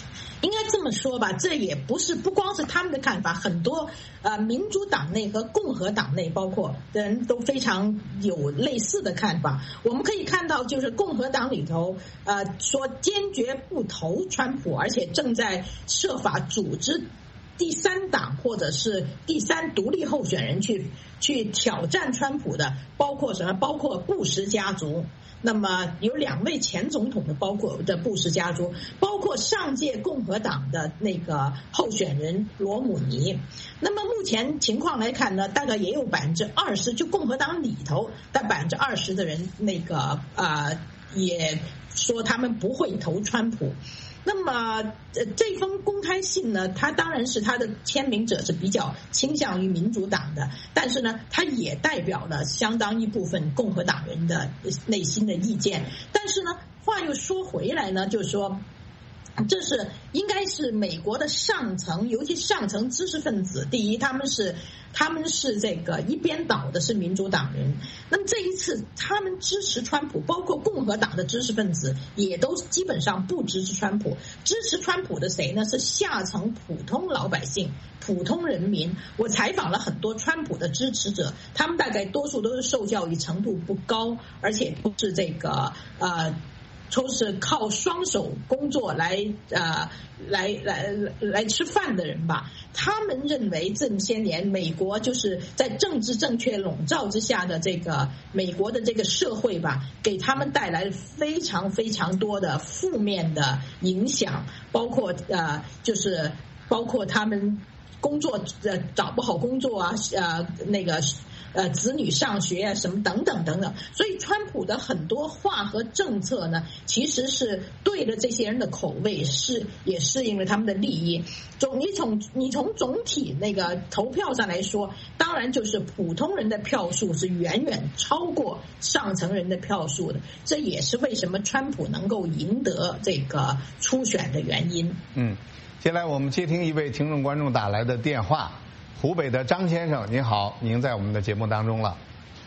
应该这么说吧，这也不是不光是他们的看法，很多呃民主党内和共和党内包括人都非常有类似的看法。我们可以看到，就是共和党里头呃说坚决不投川普，而且正在设法组织第三党或者是第三独立候选人去去挑战川普的，包括什么？包括布什家族。那么有两位前总统的，包括的布什家族，包括上届共和党的那个候选人罗姆尼。那么目前情况来看呢，大概也有百分之二十，就共和党里头的百分之二十的人，那个啊、呃、也说他们不会投川普。那么，呃，这封公开信呢，它当然是他的签名者是比较倾向于民主党的，但是呢，它也代表了相当一部分共和党人的内心的意见。但是呢，话又说回来呢，就是说，这是应该是美国的上层，尤其上层知识分子。第一，他们是他们是这个一边倒的，是民主党人。那么这一次，他们支持川普，包括共和党的知识分子也都基本上不支持川普。支持川普的谁呢？是下层普通老百姓、普通人民。我采访了很多川普的支持者，他们大概多数都是受教育程度不高，而且都是这个呃。都是靠双手工作来呃来来来吃饭的人吧。他们认为这些年美国就是在政治正确笼罩之下的这个美国的这个社会吧，给他们带来非常非常多的负面的影响，包括呃就是包括他们工作呃找不好工作啊，呃那个。呃，子女上学啊，什么等等等等，所以川普的很多话和政策呢，其实是对了这些人的口味，是也适应了他们的利益。总你从你从总体那个投票上来说，当然就是普通人的票数是远远超过上层人的票数的，这也是为什么川普能够赢得这个初选的原因。 嗯，接下来我们接听一位听众观众打来的电话。湖北的张先生，您好，您在我们的节目当中了。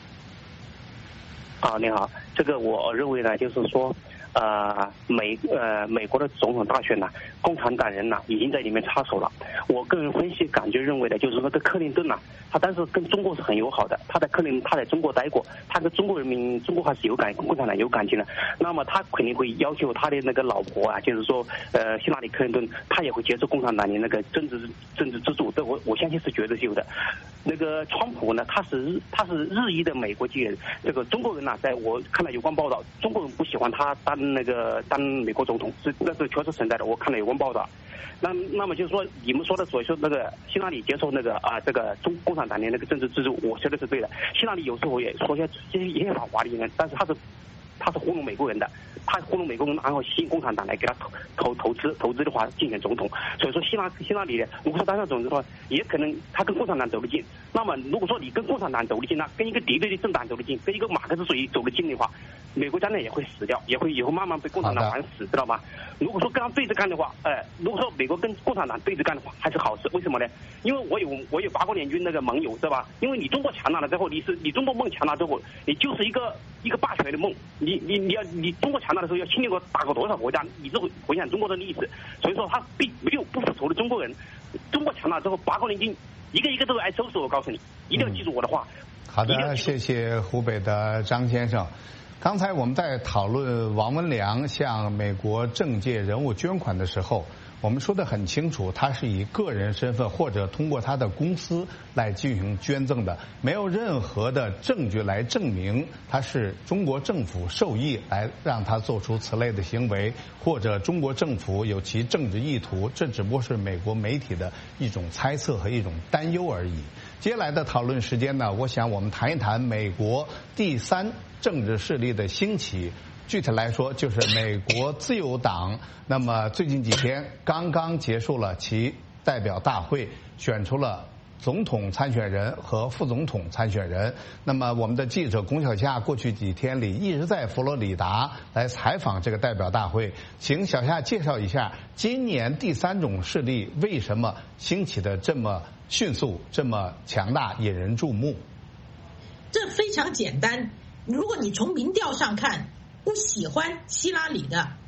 啊，你好，这个我认为呢，就是说，呃，美呃美国的总统大选呢，共产党人呢已经在里面插手了。我个人分析感觉认为呢，就是说这克林顿呢，他当时跟中国是很友好的，他在克林他在中国待过，他跟中国人民中国还是有感，共产党有感情的。那么他肯定会要求他的那个老婆啊，就是说呃希拉里克林顿，他也会接受共产党的那个政治政治资助，这我我相信是绝对有的。那个川普呢，他是他是日益的美国籍人，这个中国人呢，在我看了有关报道，中国人不喜欢他当那个当美国总统，是那是确实存在的，我看了有关报道。那那么就是说，你们说的所说那个希拉里接受那个啊这个中共产党的那个政治资助，我觉得是对的。希拉里有时候也说些这些也很狡猾的人，但是他是他是糊弄美国人的，他糊弄美国人，然后吸引共产党来给他投投投资投资的话竞选总统。所以说希拉希拉里如果说当上总统的话，也可能他跟共产党走得近。那么如果说你跟共产党走得近呢，跟一个敌对的政党走得近，跟一个马克思主义走得近的话，美国将来也会死掉，也会以后慢慢被共产党玩死，知道吗？如果说跟他对着干的话，呃，如果说美国跟共产党对着干的话，还是好事。为什么呢？因为我有我有八国联军那个盟友，对吧？因为你中国强大了之后，你是你中国梦强大之后，你就是一个一个霸权的梦。你你你要你中国强大的时候要侵略过打过多少国家？你就会回想中国的历史。所以说他并没有不服从的中国人。中国强大之后，八国联军一个一个都来收拾。我告诉你，一定要记住我的话。 嗯、好的，谢谢湖北的张先生。刚才我们在讨论王文良向美国政界人物捐款的时候，我们说得很清楚，他是以个人身份或者通过他的公司来进行捐赠的，没有任何的证据来证明他是中国政府授意来让他做出此类的行为，或者中国政府有其政治意图，这只不过是美国媒体的一种猜测和一种担忧而已。接下来的讨论时间呢，我想我们谈一谈美国第三政治势力的兴起。具体来说，就是美国自由党。那么最近几天刚刚结束了其代表大会，选出了总统参选人和副总统参选人。那么我们的记者龚小夏过去几天里一直在佛罗里达来采访这个代表大会，请小夏介绍一下今年第三种势力为什么兴起的这么迅速、这么强大、引人注目。 这非常简单，如果你从民调上看，不喜欢希拉里的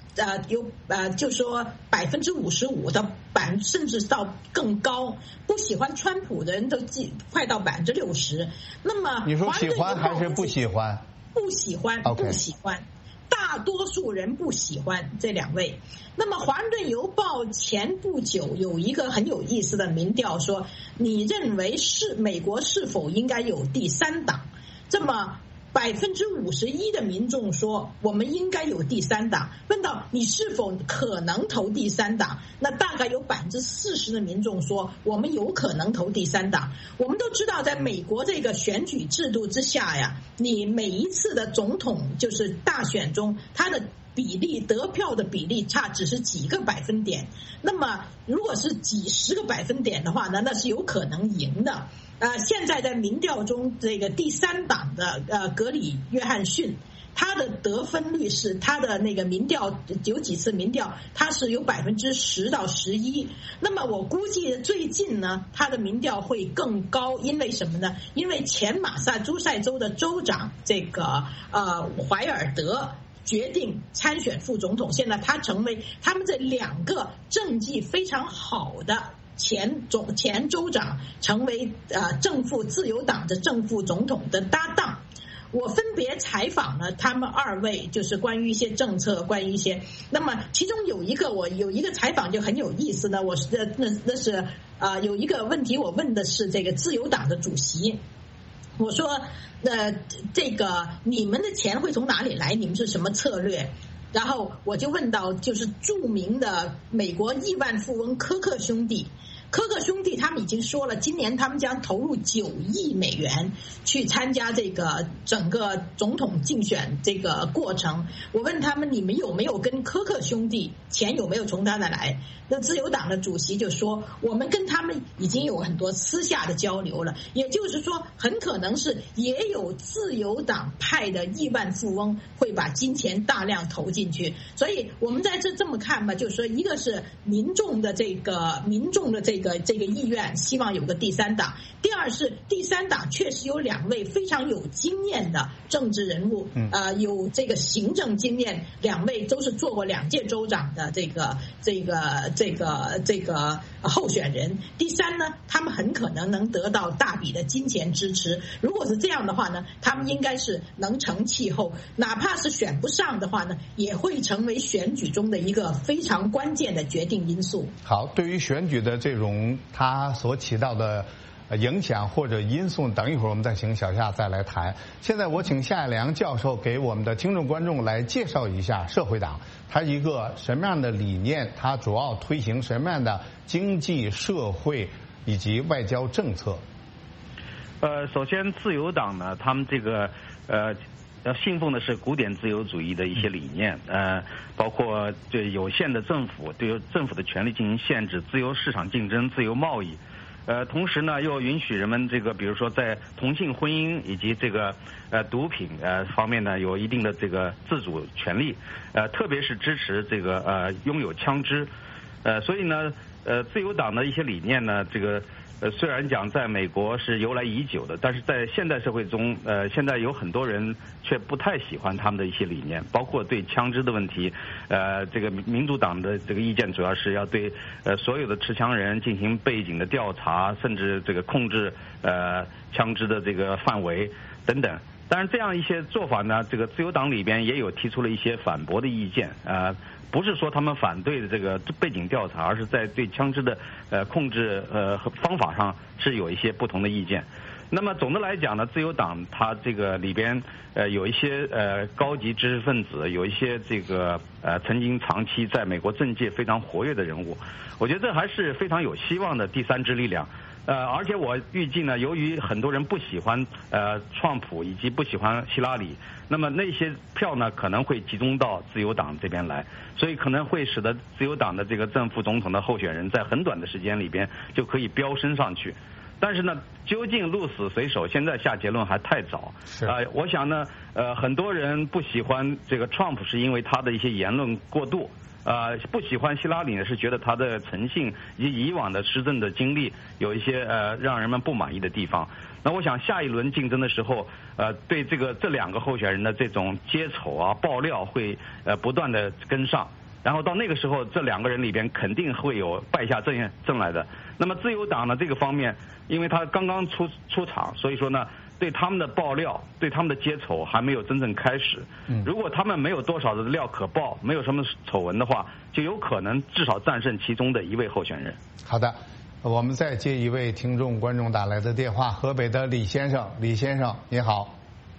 呃有呃就说百分之五十五到百甚至到更高，不喜欢川普的人都快到百分之六十。那么你说喜欢还是不喜欢？ 不喜欢， okay. 不喜欢。大多数人不喜欢这两位。那么《华盛顿邮报》前不久有一个很有意思的民调说，你认为是美国是否应该有第三党？这么百分之五十一的民众说我们应该有第三党。问到你是否可能投第三党，那大概有百分之四十的民众说我们有可能投第三党。我们都知道，在美国这个选举制度之下呀，你每一次的总统就是大选中，他的比例得票的比例差只是几个百分点。那么如果是几十个百分点的话呢，那是有可能赢的。呃，现在在民调中，这个第三党的呃格里约翰逊，他的得分率是他的那个民调有几次民调，他是有百分之十到十一。那么我估计最近呢，他的民调会更高，因为什么呢？因为前马萨诸塞州的州长这个呃怀尔德决定参选副总统，现在他成为他们这两个政绩非常好的前总前州长成为呃正副自由党的正副总统的搭档。我分别采访了他们二位，就是关于一些政策，关于一些。那么其中有一个我有一个采访就很有意思的，我是那那是啊、呃、有一个问题我问的是这个自由党的主席。我说呃这个你们的钱会从哪里来？你们是什么策略？然后我就问到就是著名的美国亿万富翁科克兄弟。科克兄弟他们已经说了，今年他们将投入九亿美元去参加这个整个总统竞选这个过程。我问他们，你们有没有跟科克兄弟钱有没有从他那来？那自由党的主席就说，我们跟他们已经有很多私下的交流了，也就是说很可能是也有自由党派的亿万富翁会把金钱大量投进去。所以我们在这这么看吧，就是说一个是民众的这个民众的这个这个这个意愿，希望有个第三党。第二是第三党确实有两位非常有经验的政治人物，呃，有这个行政经验，两位都是做过两届州长的这个这个这个这个候选人。第三呢，他们很可能能得到大笔的金钱支持。如果是这样的话呢，他们应该是能成气候，哪怕是选不上的话呢，也会成为选举中的一个非常关键的决定因素。 好，对于选举的这种它所起到的影响或者因素，等一会儿我们再请小夏再来谈。现在我请夏良教授给我们的听众观众来介绍一下社会党，它一个什么样的理念，它主要推行什么样的经济社会以及外交政策。 呃，首先自由党呢，他们这个呃要信奉的是古典自由主义的一些理念，呃，包括对有限的政府，对政府的权力进行限制，自由市场竞争，自由贸易，呃，同时呢又允许人们这个，比如说在同性婚姻以及这个呃毒品呃方面呢有一定的这个自主权利，呃，特别是支持这个呃拥有枪支，呃，所以呢，呃，自由党的一些理念呢，这个。呃，虽然讲在美国是由来已久的，但是在现代社会中，呃，现在有很多人却不太喜欢他们的一些理念，包括对枪支的问题。呃，这个民主党的这个意见主要是要对呃所有的持枪人进行背景的调查，甚至这个控制呃枪支的这个范围等等。当然，这样一些做法呢，这个自由党里边也有提出了一些反驳的意见，呃。不是说他们反对的这个背景调查，而是在对枪支的呃控制呃和方法上是有一些不同的意见。那么总的来讲呢，自由党它这个里边呃有一些呃高级知识分子，有一些这个呃曾经长期在美国政界非常活跃的人物，我觉得这还是非常有希望的第三支力量。呃，而且我预计呢，由于很多人不喜欢呃川普以及不喜欢希拉里，那么那些票呢可能会集中到自由党这边来，所以可能会使得自由党的这个正副总统的候选人在很短的时间里边就可以飙升上去。但是呢，究竟鹿死谁手，现在下结论还太早。啊、呃，我想呢，呃，很多人不喜欢这个 Trump 是因为他的一些言论过度。呃，不喜欢希拉里呢，是觉得他的诚信以及以往的施政的经历有一些呃让人们不满意的地方。那我想下一轮竞争的时候，呃，对这个这两个候选人的这种揭丑啊、爆料会呃不断的跟上。 然后到那个时候，这两个人里边肯定会有败下阵阵来的。那么自由党呢这个方面，因为他刚刚出出场，所以说呢，对他们的爆料，对他们的揭丑还没有真正开始。如果他们没有多少的料可爆，没有什么丑闻的话，就有可能至少战胜其中的一位候选人。 好的，我们再接一位听众观众打来的电话，河北的李先生，李先生你好。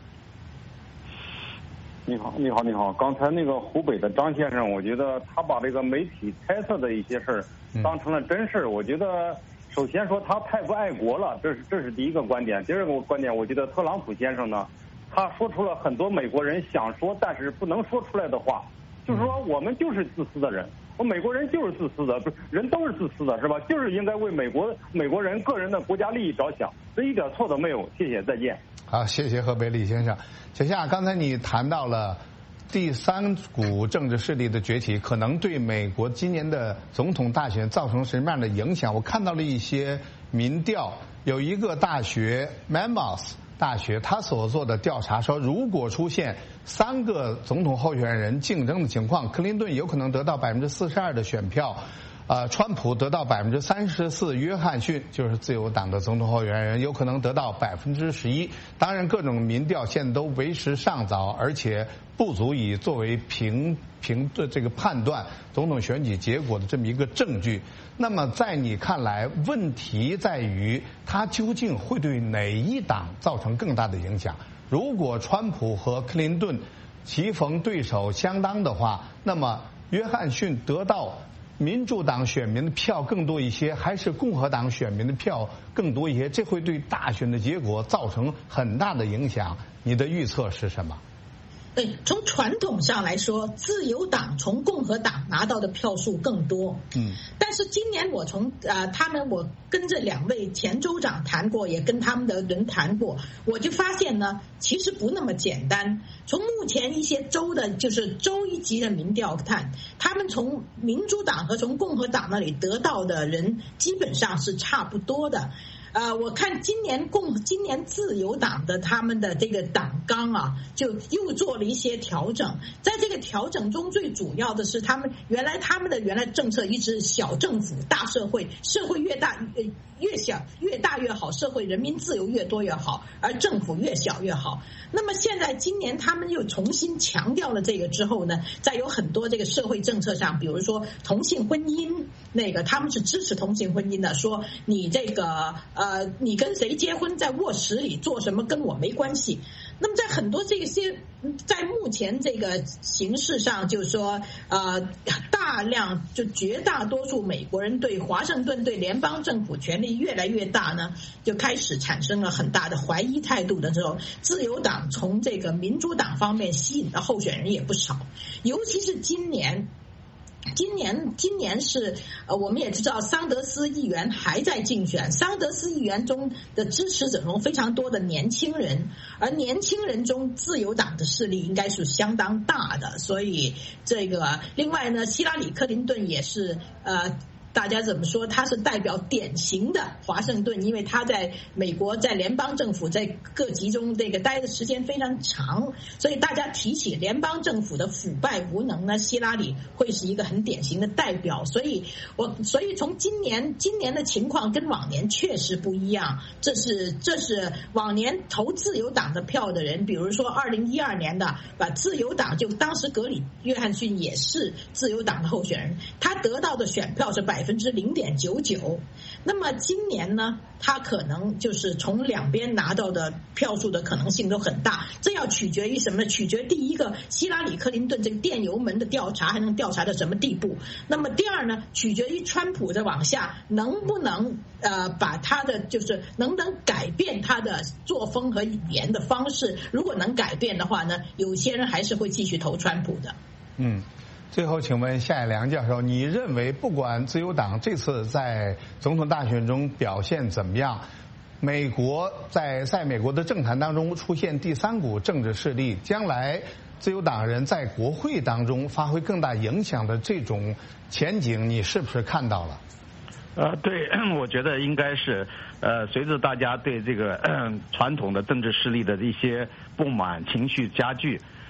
你好，你好，你好！刚才那个湖北的张先生，我觉得他把这个媒体猜测的一些事儿当成了真事儿。我觉得，首先说他太不爱国了，这是这是第一个观点。第二个观点，我觉得特朗普先生呢，他说出了很多美国人想说但是不能说出来的话，就是说我们就是自私的人，我美国人就是自私的，不是人都是自私的，是吧？就是应该为美国美国人个人的国家利益着想，这一点错都没有。谢谢，再见。 好，谢谢河北李先生。小夏，刚才你谈到了第三股政治势力的崛起可能对美国今年的总统大选造成什么样的影响。我看到了一些民调，有一个大学 Monmouth 大学他所做的调查说，如果出现三个总统候选人竞争的情况，克林顿有可能得到百分之四十二的选票，呃，川普得到百分之三十四，约翰逊就是自由党的总统候选人有可能得到百分之十一。当然，各种民调现在都为时尚早，而且不足以作为评评的这个判断总统选举结果的这么一个证据。那么，在你看来，问题在于它究竟会对哪一党造成更大的影响？如果川普和克林顿棋逢对手相当的话，那么约翰逊得到民主党选民的票更多一些，还是共和党选民的票更多一些？这会对大选的结果造成很大的影响。你的预测是什么？ 对，从传统上来说，自由党从共和党拿到的票数更多。嗯，但是今年我从呃他们，我跟这两位前州长谈过，也跟他们的人谈过，我就发现呢，其实不那么简单。从目前一些州的，就是州一级的民调看，他们从民主党和从共和党那里得到的人基本上是差不多的。呃，我看今年共今年自由党的他们的这个党纲啊，就又做了一些调整。在这个调整中，最主要的是他们原来他们的原来政策一直小政府大社会，社会越大越越小越大越好，社会人民自由越多越好，而政府越小越好。那么现在今年他们又重新强调了这个之后呢，在有很多这个社会政策上，比如说同性婚姻，那个他们是支持同性婚姻的，说你这个。呃，你跟谁结婚，在卧室里做什么跟我没关系。那么在很多这些，在目前这个形势上，就是说，呃，大量就绝大多数美国人对华盛顿对联邦政府权力越来越大呢，就开始产生了很大的怀疑态度的时候，自由党从这个民主党方面吸引的候选人也不少，尤其是今年。今年，今年是呃，我们也知道桑德斯议员还在竞选。桑德斯议员中的支持者中非常多的年轻人，而年轻人中自由党的势力应该是相当大的。所以这个，另外呢，希拉里·克林顿也是呃。大家怎么说？他是代表典型的华盛顿，因为他在美国在联邦政府在各级中这个待的时间非常长，所以大家提起联邦政府的腐败无能呢，希拉里会是一个很典型的代表。所以我所以从今年今年的情况跟往年确实不一样，这是这是往年投自由党的票的人，比如说二零一二年的把自由党，就当时格里约翰逊也是自由党的候选人，他得到的选票是百。百分之零点九九，那么今年呢，他可能就是从两边拿到的票数的可能性都很大。这要取决于什么呢？取决第一个，希拉里·克林顿这个电邮门的调查还能调查到什么地步？那么第二呢，取决于川普的往下能不能呃把他的就是能不能改变他的作风和语言的方式。如果能改变的话呢，有些人还是会继续投川普的。 嗯。最后，请问夏以良教授，你认为不管自由党这次在总统大选中表现怎么样，美国在在美国的政坛当中出现第三股政治势力，将来自由党人在国会当中发挥更大影响的这种前景，你是不是看到了？ 呃，对，我觉得应该是，呃，随着大家对这个呃传统的政治势力的一些不满情绪加剧。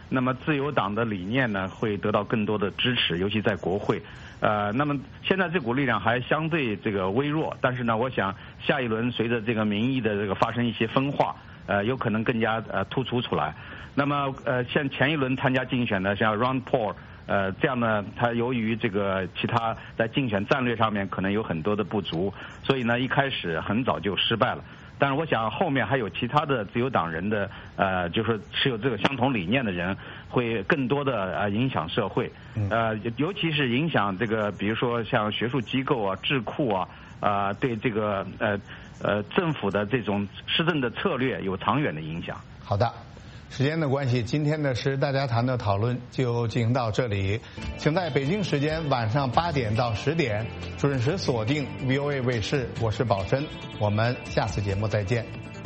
那么自由党的理念呢会得到更多的支持，尤其在国会。呃，那么现在这股力量还相对这个微弱，但是呢，我想下一轮随着这个民意的这个发生一些分化，呃，有可能更加呃突出出来。那么呃，像前一轮参加竞选的像 Ron Paul， 呃，这样呢，他由于这个其他在竞选战略上面可能有很多的不足，所以呢一开始很早就失败了。但是我想后面还有其他的自由党人的呃，就是持有这个相同理念的人，会更多的呃影响社会，呃，尤其是影响这个，比如说像学术机构啊、智库啊，啊、呃，对这个呃呃政府的这种施政的策略有长远的影响。 好的。时间的关系，今天的是大家谈的讨论就进行到这里，请在北京时间晚上八点到十点准时锁定 V O A 卫视，我是宝珍，我们下次节目再见。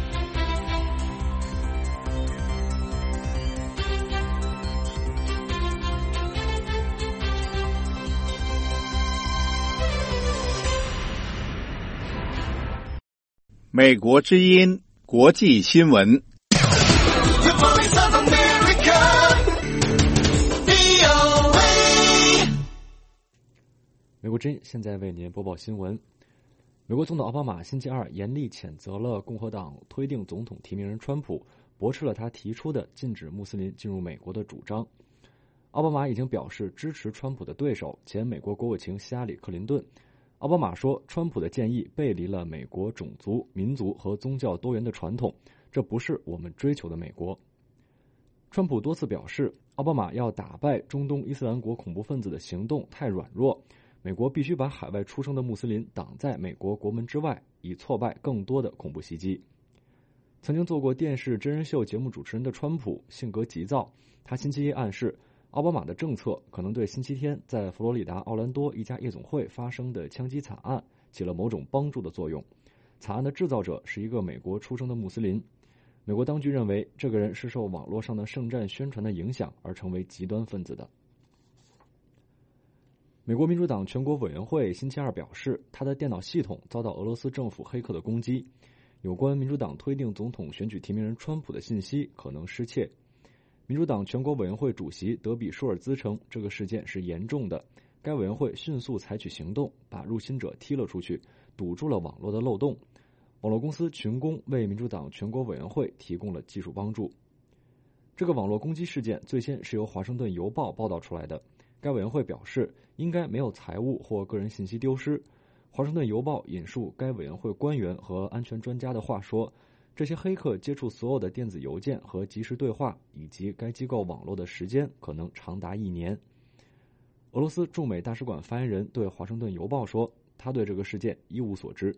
美国之音国际新闻。 美国之音现在为您播报新闻。美国总统奥巴马星期二严厉谴责了共和党推定总统提名人川普，驳斥了他提出的禁止穆斯林进入美国的主张。奥巴马已经表示支持川普的对手前美国国务卿希拉里·克林顿。奥巴马说，川普的建议背离了美国种族、民族和宗教多元的传统，这不是我们追求的美国。川普多次表示，奥巴马要打败中东伊斯兰国恐怖分子的行动太软弱，美国必须把海外出生的穆斯林挡在美国国门之外，以挫败更多的恐怖袭击。曾经做过电视真人秀节目主持人的川普性格急躁，他星期一暗示奥巴马的政策可能对星期天在佛罗里达奥兰多一家夜总会发生的枪击惨案起了某种帮助的作用。惨案的制造者是一个美国出生的穆斯林，美国当局认为这个人是受网络上的圣战宣传的影响而成为极端分子的。美国民主党全国委员会星期二表示，他的电脑系统遭到俄罗斯政府黑客的攻击，有关民主党推定总统选举提名人川普的信息可能失窃。民主党全国委员会主席德比舒尔兹称，这个事件是严重的，该委员会迅速采取行动，把入侵者踢了出去，堵住了网络的漏洞。网络公司群攻为民主党全国委员会提供了技术帮助。这个网络攻击事件最先是由华盛顿邮报报道出来的，该委员会表示应该没有财物或个人信息丢失。华盛顿邮报引述该委员会官员和安全专家的话说，这些黑客接触所有的电子邮件和即时对话，以及该机构网络的时间可能长达一年。俄罗斯驻美大使馆发言人对华盛顿邮报说，他对这个事件一无所知。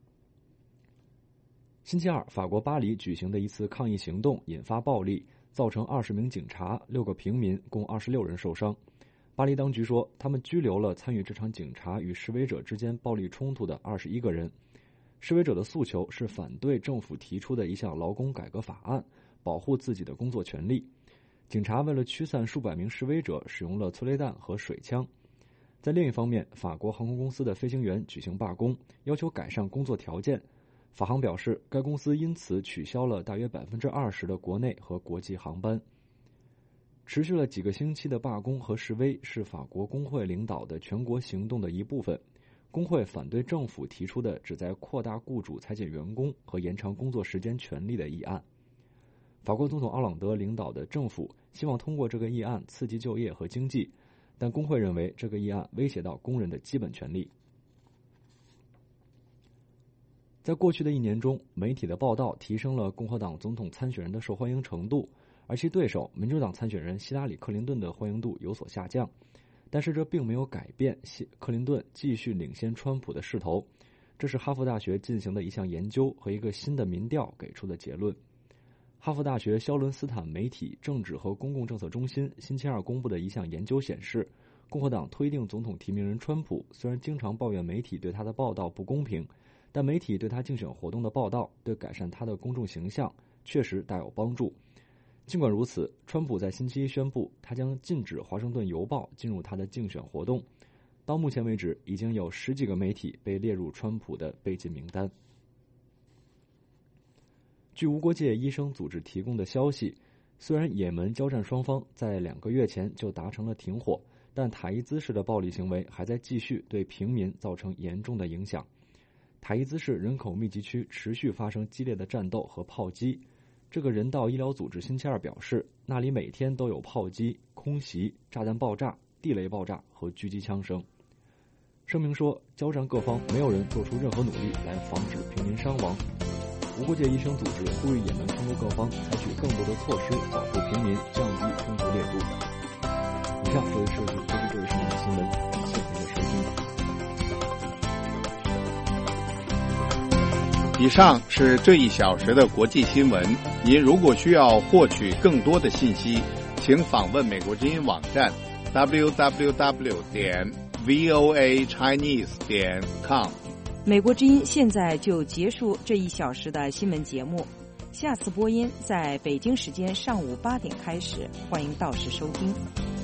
星期二，法国巴黎举行的一次抗议行动引发暴力，造成二十名警察、六个平民共二十六人受伤。巴黎当局说，他们拘留了参与这场警察与示威者之间暴力冲突的二十一个人。示威者的诉求是反对政府提出的一项劳工改革法案，保护自己的工作权利。警察为了驱散数百名示威者，使用了催泪弹和水枪。在另一方面，法国航空公司的飞行员举行罢工，要求改善工作条件。法航表示，该公司因此取消了大约百分之二十的国内和国际航班。持续了几个星期的罢工和示威是法国工会领导的全国行动的一部分。工会反对政府提出的旨在扩大雇主裁减员工和延长工作时间权利的议案。法国总统奥朗德领导的政府希望通过这个议案刺激就业和经济，但工会认为这个议案威胁到工人的基本权利。在过去的一年中，媒体的报道提升了共和党总统参选人的受欢迎程度，而其对手民主党参选人希拉里·克林顿的欢迎度有所下降。但是这并没有改变克林顿继续领先川普的势头，这是哈佛大学进行的一项研究和一个新的民调给出的结论。哈佛大学肖伦斯坦媒体政治和公共政策中心星期二公布的一项研究显示，共和党推定总统提名人川普虽然经常抱怨媒体对他的报道不公平，但媒体对他竞选活动的报道对改善他的公众形象确实大有帮助。尽管如此，川普在星期一宣布，他将禁止华盛顿邮报进入他的竞选活动。到目前为止，已经有十几个媒体被列入川普的被禁名单。据无国界医生组织提供的消息， 虽然也门交战双方在两个月前就达成了停火，但塔伊兹市的暴力行为还在继续对平民造成严重的影响。塔伊兹市人口密集区持续发生激烈的战斗和炮击。这个人道医疗组织星期二表示，那里每天都有炮击、空袭、炸弹爆炸、地雷爆炸和狙击枪声。声明说，交战各方没有人做出任何努力来防止平民伤亡。无国界医生组织呼吁也门冲突各方采取更多的措施保护平民，降低冲突烈度。以上这位是这是这位是您的新闻，感谢您的收听。 以上是这一小时的国际新闻。您如果需要获取更多的信息，请访问美国之音网站 double-u double-u double-u 点 v o a chinese 点 com。 美国之音现在就结束这一小时的新闻节目，下次播音在北京时间上午八点开始，欢迎到时收听。